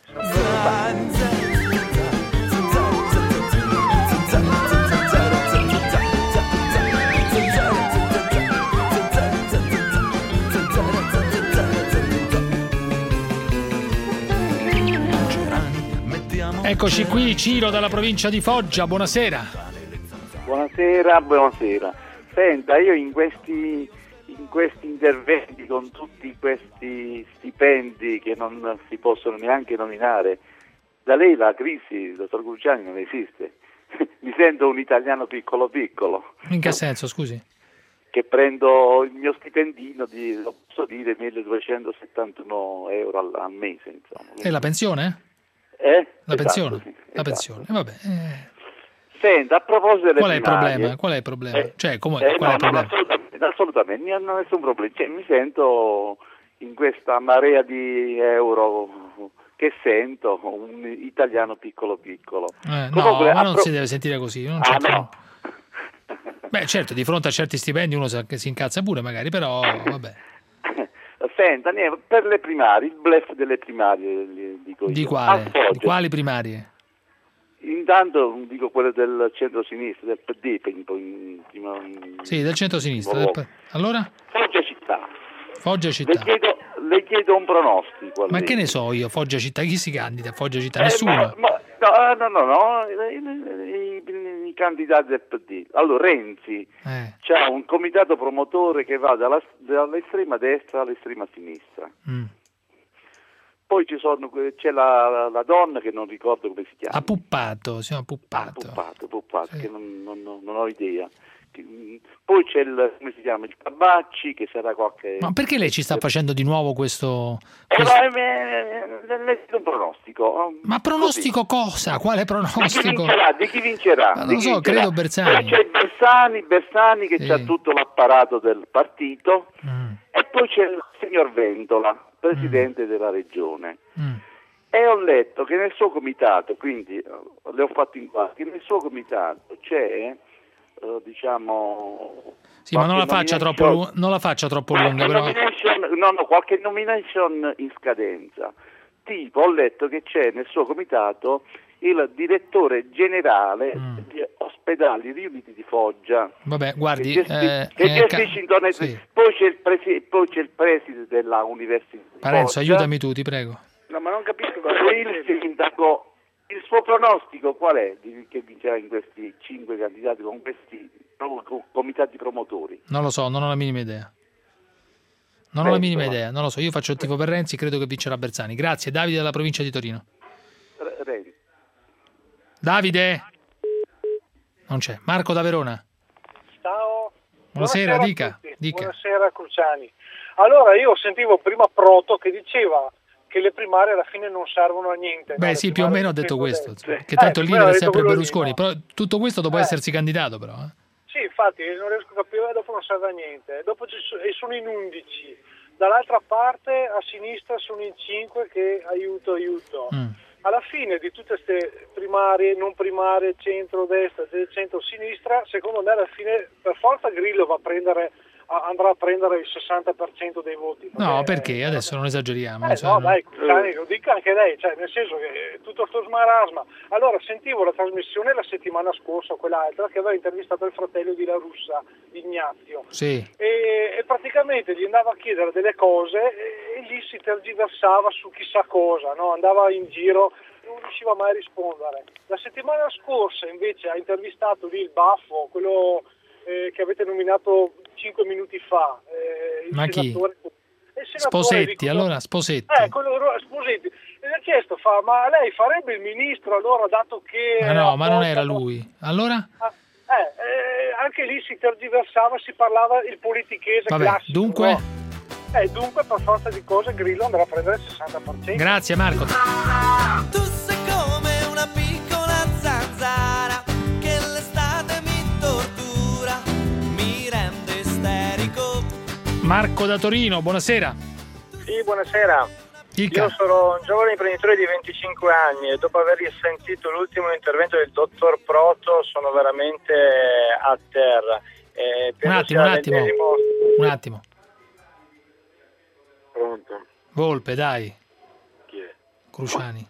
Eccoci qui, Ciro dalla provincia di Foggia, buonasera. Buonasera. Senta, io in questi interventi con tutti questi stipendi che non si possono neanche nominare, da lei la crisi, dottor Cruciani, non esiste. Mi sento un italiano piccolo. In che senso, scusi? Che prendo il mio stipendino lo posso dire, 1.271 euro al mese, insomma. E la pensione? La pensione? Sì, la pensione, vabbè. Senta, a proposito delle primarie... Qual è il problema? Cioè, qual è il problema? Assolutamente, non è nessun problema. Cioè, mi sento in questa marea di euro che sento un italiano piccolo. Comunque, ma non si deve sentire così. Non c'è no. Beh, certo, di fronte a certi stipendi uno si incazza pure magari, però vabbè. Senta, per le primarie, il bluff delle primarie, dico di io. quale? Di quali primarie? Intanto dico quelle del centro-sinistra, del PD. Sì, del centro-sinistra. Allora? Foggia Città. Le chiedo un pronostico. Ma che ne so io, Foggia Città? Chi si candida a Foggia Città? Nessuno? No, i candidati del PD. Allora, Renzi c'ha un comitato promotore che va dall'estrema destra all'estrema sinistra. Poi c'è la donna che non ricordo come si chiama. Puppato, si chiama Puppato. Puppato, sì. Che non ho idea. Poi c'è come si chiama? Il Tabacci, che sarà qualche... Ma perché lei ci sta facendo di nuovo questo... un pronostico. Ma pronostico cosa? Quale pronostico? Di chi vincerà? Non lo so, credo Bersani. C'è Bersani che c'ha tutto l'apparato del partito e poi c'è il signor Vendola, presidente della regione. E ho letto che nel suo comitato, quindi le ho fatto in che nel suo comitato c'è... sì, ma non la faccia troppo lunga, però. Qualche nomination in scadenza. Tipo, ho letto che c'è nel suo comitato il direttore generale di ospedali riuniti di Foggia. Vabbè, guardi, sì. Poi c'è il preside della università. Parenzo, aiutami tu, ti prego. No, ma non capisco cosa il sindaco. Il suo pronostico qual è che vincerà in questi 5 candidati con questi comitati promotori? Non lo so, non ho la minima idea. Non ho la minima idea, non lo so. Io faccio il tifo per Renzi, credo che vincerà Bersani. Grazie, Davide dalla provincia di Torino. Davide? Non c'è. Marco da Verona. Ciao. Buonasera, dica. Buonasera Cruciani. Allora, io sentivo prima Proto che diceva che le primarie alla fine non servono a niente. Beh, sì, più o meno ha detto questo, che tanto il leader è sempre Berlusconi, però tutto questo dopo essersi candidato, però. Sì, infatti, non riesco a capire, dopo non serve a niente. Dopo sono in 11, dall'altra parte a sinistra sono in 5 che aiuto. Alla fine di tutte queste primarie, non primarie, centro-destra, centro-sinistra, secondo me alla fine per forza Grillo andrà a prendere il 60% dei voti. No, perché? Adesso non esageriamo. Dai, lo dica anche lei, cioè, nel senso che tutto sto smarasma. Allora, sentivo la trasmissione la settimana scorsa, quell'altra, che aveva intervistato il fratello di La Russa, Ignazio. Sì. E praticamente gli andava a chiedere delle cose e lì si tergiversava su chissà cosa, no? Andava in giro, non riusciva mai a rispondere. La settimana scorsa invece ha intervistato lì il baffo, quello... che avete nominato 5 minuti fa, il ma senatore, chi? Sposetti, allora Sposetti. Sposetti. E gli ha chiesto, ma lei farebbe il ministro allora, dato che... Ma non era lui. Allora? Anche lì si tergiversava, si parlava il politichese classico. Dunque? No? Dunque, per forza di cose, Grillo andrà a prendere il 60%. Grazie, Marco. Tu sei come una piccola zanzara che l'estate mi tortura, mi rende isterico. Marco da Torino, buonasera. Sì, buonasera. Dica. Io sono un giovane imprenditore di 25 anni e dopo aver sentito l'ultimo intervento del dottor Proto sono veramente a terra. Un attimo. Pronto? Volpe, dai. Chi è? Cruciani.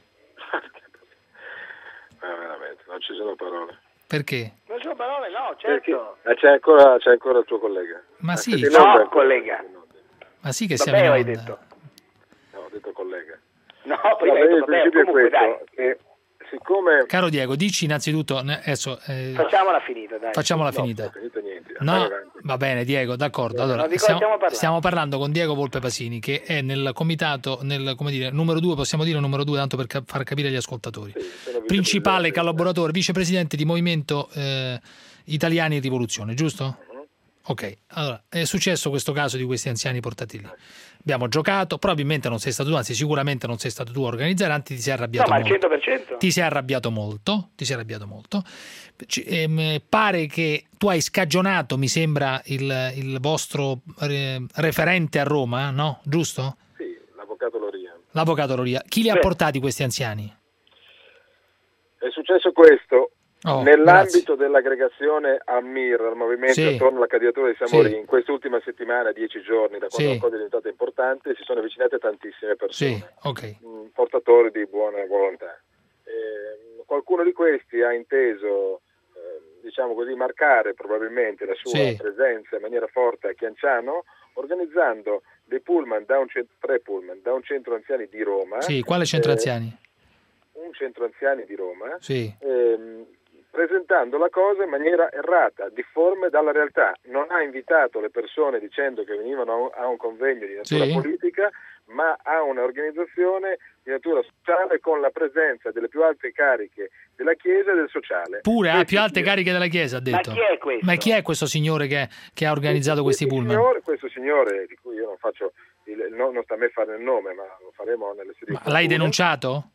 Veramente, non ci sono parole. Perché? Non ci sono parole, no, certo. C'è ancora il tuo collega. Ma sì. No, collega. Ma sì che siamo in onda. Hai detto. No, ho detto collega. No, prima hai detto il principio è questo, che siccome... Caro Diego, dici innanzitutto... adesso, facciamola finita, dai. Facciamola finita. Non è finito niente. No, va bene Diego, d'accordo. Allora, stiamo parlando con Diego Volpe Pasini, che è nel comitato, numero 2, possiamo dire numero 2, tanto per far capire agli ascoltatori. Sì, principale collaboratore, vicepresidente di Movimento Italiani in Rivoluzione, giusto? Ok, allora è successo questo caso di questi anziani portati lì. Abbiamo giocato, probabilmente non sei stato tu, anzi sicuramente non sei stato tu a organizzare, anzi ti sei arrabbiato molto. No, ma al 100%. Ti sei arrabbiato molto. Pare che tu hai scagionato, mi sembra, il vostro referente a Roma, no? Giusto? Sì, l'avvocato Loria. Chi li ha portati questi anziani? È successo questo. Nell'ambito grazie. Dell'aggregazione al MIR, al movimento attorno alla candidatura di Samorin, in quest'ultima settimana, 10 giorni, da quando la cosa è diventata importante, si sono avvicinate tantissime persone, portatori di buona volontà. qualcuno di questi ha inteso, diciamo così, marcare probabilmente la sua presenza in maniera forte a Chianciano, organizzando dei pullman tre pullman da un centro anziani di Roma. Sì, quale centro anziani? Un centro anziani di Roma. Sì. Presentando la cosa in maniera errata, difforme dalla realtà. Non ha invitato le persone dicendo che venivano a un convegno di natura politica, ma a un'organizzazione di natura sociale con la presenza delle più alte cariche della Chiesa e del sociale. Pure ha più alte cariche della Chiesa, ha detto. Ma chi è questo? Ma chi è questo signore che ha organizzato questi pullman? Questo signore, di cui io non faccio non sta a me fare il nome, ma lo faremo nelle sedi. Ma l'hai denunciato?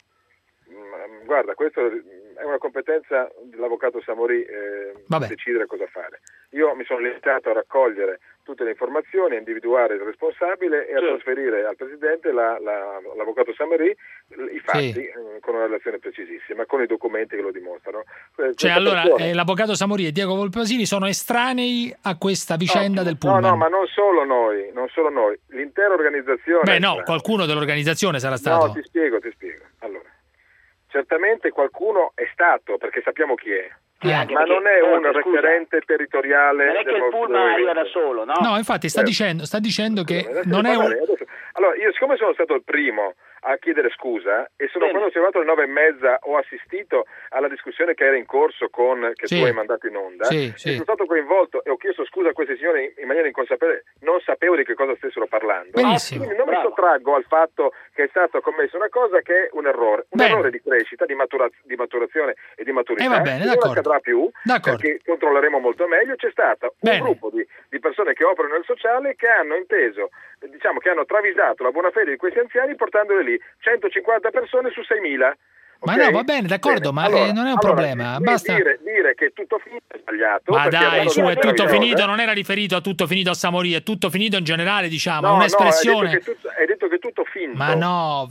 Guarda, questo è una competenza dell'avvocato Samorì decidere cosa fare. Io mi sono limitato a raccogliere tutte le informazioni, a individuare il responsabile e a trasferire al Presidente l'avvocato Samorì i fatti con una relazione precisissima, con i documenti che lo dimostrano. Cioè allora l'avvocato Samorì e Diego Volpasini sono estranei a questa vicenda del pullman? No, ma non solo noi, l'intera organizzazione. Beh no, qualcuno dell'organizzazione sarà stato. No, ti spiego. Allora, certamente qualcuno è stato, perché sappiamo chi è. Ma non è un referente territoriale. Non è che il pullman arriva da solo, no? No, infatti sta dicendo che non è un... Allora, io siccome sono stato il primo a chiedere scusa e quando sono arrivato alle 9:30 ho assistito alla discussione che era in corso che tu hai mandato in onda e sono stato coinvolto e ho chiesto scusa a questi signori in maniera inconsapevole, non sapevo di che cosa stessero parlando. Benissimo. Quindi non mi sottraggo al fatto che è stata commessa una cosa che è un errore, errore di crescita, di maturazione e di maturità. Va bene, non accadrà più, perché controlleremo molto meglio. C'è stato un gruppo di persone che operano nel sociale che hanno inteso, diciamo che hanno travisato la buona fede di questi anziani portandoli lì 150 persone su 6.000. Ma no, va bene, d'accordo, ma non è un problema. Basta dire che tutto finito è sbagliato. Ma dai, è tutto finito, non era riferito a tutto finito a Samorì, è tutto finito in generale, diciamo, un'espressione. Hai detto che è tutto finto. Ma no,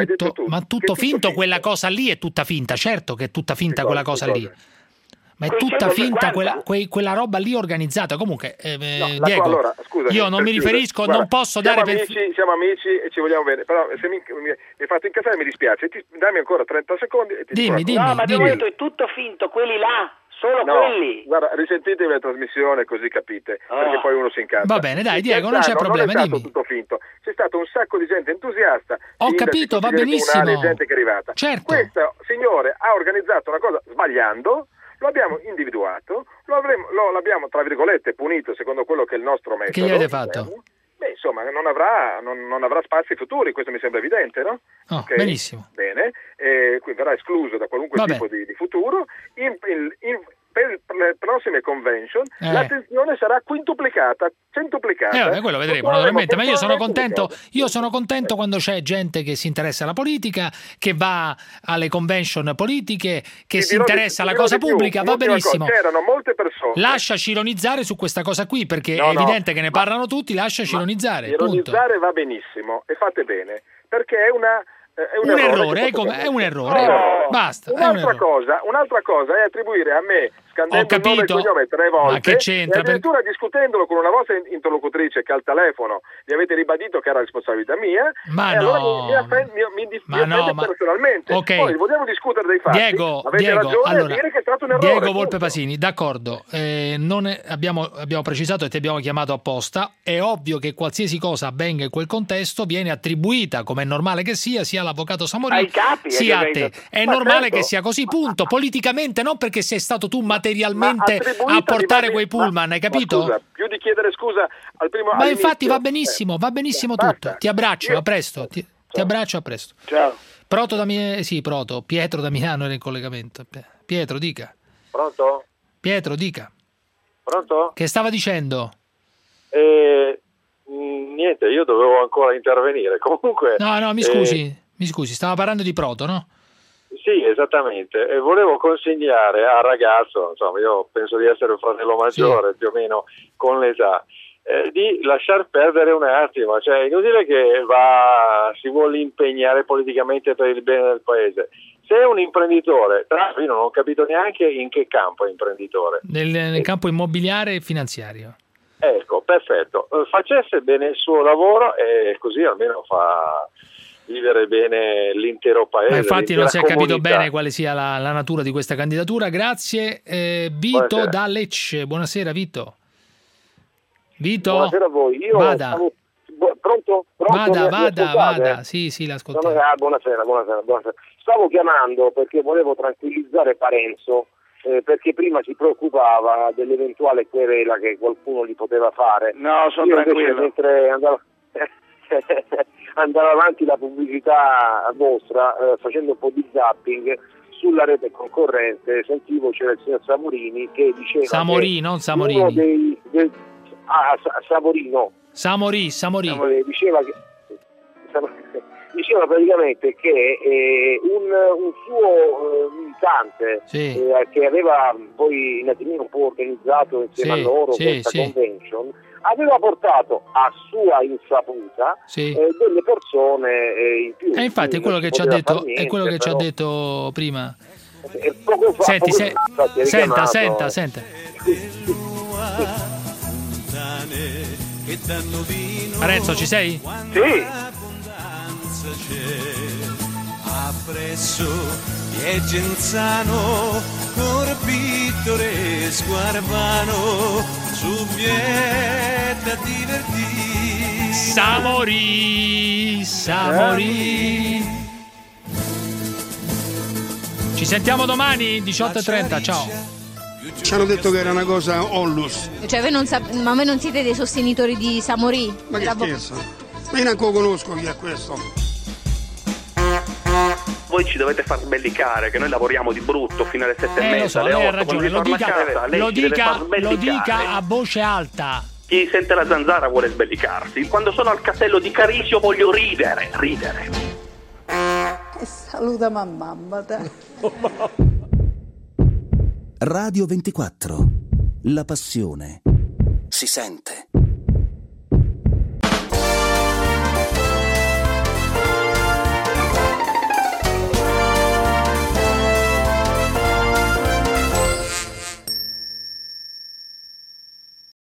tutto finto, quella cosa lì è tutta finta, certo che è tutta finta quella cosa lì. Ma è tutta finta quella roba lì organizzata. Comunque, Diego, allora, scusami, io non mi riferisco, non posso dare siamo amici e ci vogliamo bene. Però se mi hai fatto incazzare mi dispiace. Dammi ancora 30 secondi e ti dimmi. No, ma abbiamo detto è tutto finto, quelli là. Solo quelli. Guarda, risentitevi la trasmissione così capite, perché poi uno si incazza. Va bene, dai, Diego, non c'è problema, non è stato dimmi. tutto finto. C'è stato un sacco di gente entusiasta. Ho capito, va benissimo. Gente che è arrivata. Certo. Questo signore ha organizzato una cosa sbagliando. Lo abbiamo individuato, l'abbiamo tra virgolette punito secondo quello che è il nostro metodo. Che gli avete fatto? Beh, insomma, non avrà spazi futuri, questo mi sembra evidente, no? Okay. Benissimo. Bene, quindi verrà escluso da qualunque tipo di futuro. Per le prossime convention l'attenzione sarà quintuplicata, centuplicata. Quello vedremo naturalmente, ma io sono contento quando c'è gente che si interessa alla politica, che va alle convention politiche, che si interessa alla cosa pubblica, va benissimo. C'erano molte persone. Lasciaci ironizzare su questa cosa qui, perché è evidente che ne parlano tutti, lasciaci ironizzare. Ironizzare va benissimo e fate bene, perché è un errore. Basta. Un'altra cosa è attribuire a me, scandendo il nome e cognome 3 volte, ma che c'entra? E addirittura discutendolo con una vostra interlocutrice che al telefono gli avete ribadito che era responsabilità mia, mi offende personalmente. Okay. Poi vogliamo discutere dei fatti. Diego, ragione a dire che è stato un errore. Diego Volpasini, d'accordo, abbiamo precisato e ti abbiamo chiamato apposta. È ovvio che qualsiasi cosa avvenga in quel contesto viene attribuita, come è normale che sia all'avvocato Samorì sia a te. È normale che sia così, punto. Politicamente, non perché sei stato tu materialmente a portare quei pullman, hai capito? Scusa, più di chiedere scusa al primo. Ma infatti va benissimo tutto. Ti abbraccio, a presto. Ti abbraccio, a presto. Ciao. Pietro da Milano era in collegamento. Pietro, dica. Pronto? Pietro, dica. Pronto? Che stava dicendo? Niente, io dovevo ancora intervenire. Comunque. No, mi scusi, stava parlando di Proto, no? Sì, esattamente. E volevo consegnare al ragazzo, insomma, io penso di essere un fratello maggiore, più o meno con l'età, di lasciar perdere un attimo, cioè è inutile che si vuole impegnare politicamente per il bene del paese. Se è un imprenditore, tra l'altro io non ho capito neanche in che campo è imprenditore. Nel campo immobiliare e finanziario. Ecco, perfetto. Facesse bene il suo lavoro e così almeno vivere bene l'intero paese. Ma infatti non si è capito comunità. bene quale sia la natura di questa candidatura. Grazie. Vito Buonasera. da Lecce. Buonasera Vito. Vito? Buonasera a voi. Io vada. Pronto? Vada. Sì, l'ascolto. Buonasera. Stavo chiamando perché volevo tranquillizzare Parenzo, perché prima si preoccupava dell'eventuale querela che qualcuno gli poteva fare. No, sono Io tranquillo. invece, mentre andava avanti la pubblicità vostra, facendo un po' di zapping sulla rete concorrente, sentivo c'era il signor Samorini che diceva Samorì, che non Samorini. uno Savorino. Samorì. Diceva praticamente che un suo militante che aveva poi un attimino un po' organizzato insieme a loro questa convention, aveva portato a sua insaputa delle persone in più. Infatti è quello che ci ha detto, è quello che ci ha detto prima. Senta. Parenzo, ci sei? Sì. Appresso e Genzano, Corpittore Squarvano, Subbietta divertì. Samorì. Ci sentiamo domani 18:30. Ciao. Ci hanno detto che era una cosa onlus. Cioè ma voi non siete dei sostenitori di Samorì? Ma che scherzo? Ma io neanche lo conosco chi è questo. Voi ci dovete far sbellicare, che noi lavoriamo di brutto fino alle 7:30, Lo so, alle lei 8. ha ragione, lo dica a voce alta. Chi sente la zanzara vuole sbellicarsi. Quando sono al castello di Carisio voglio ridere. E saluta mamma. Radio 24. La passione si sente.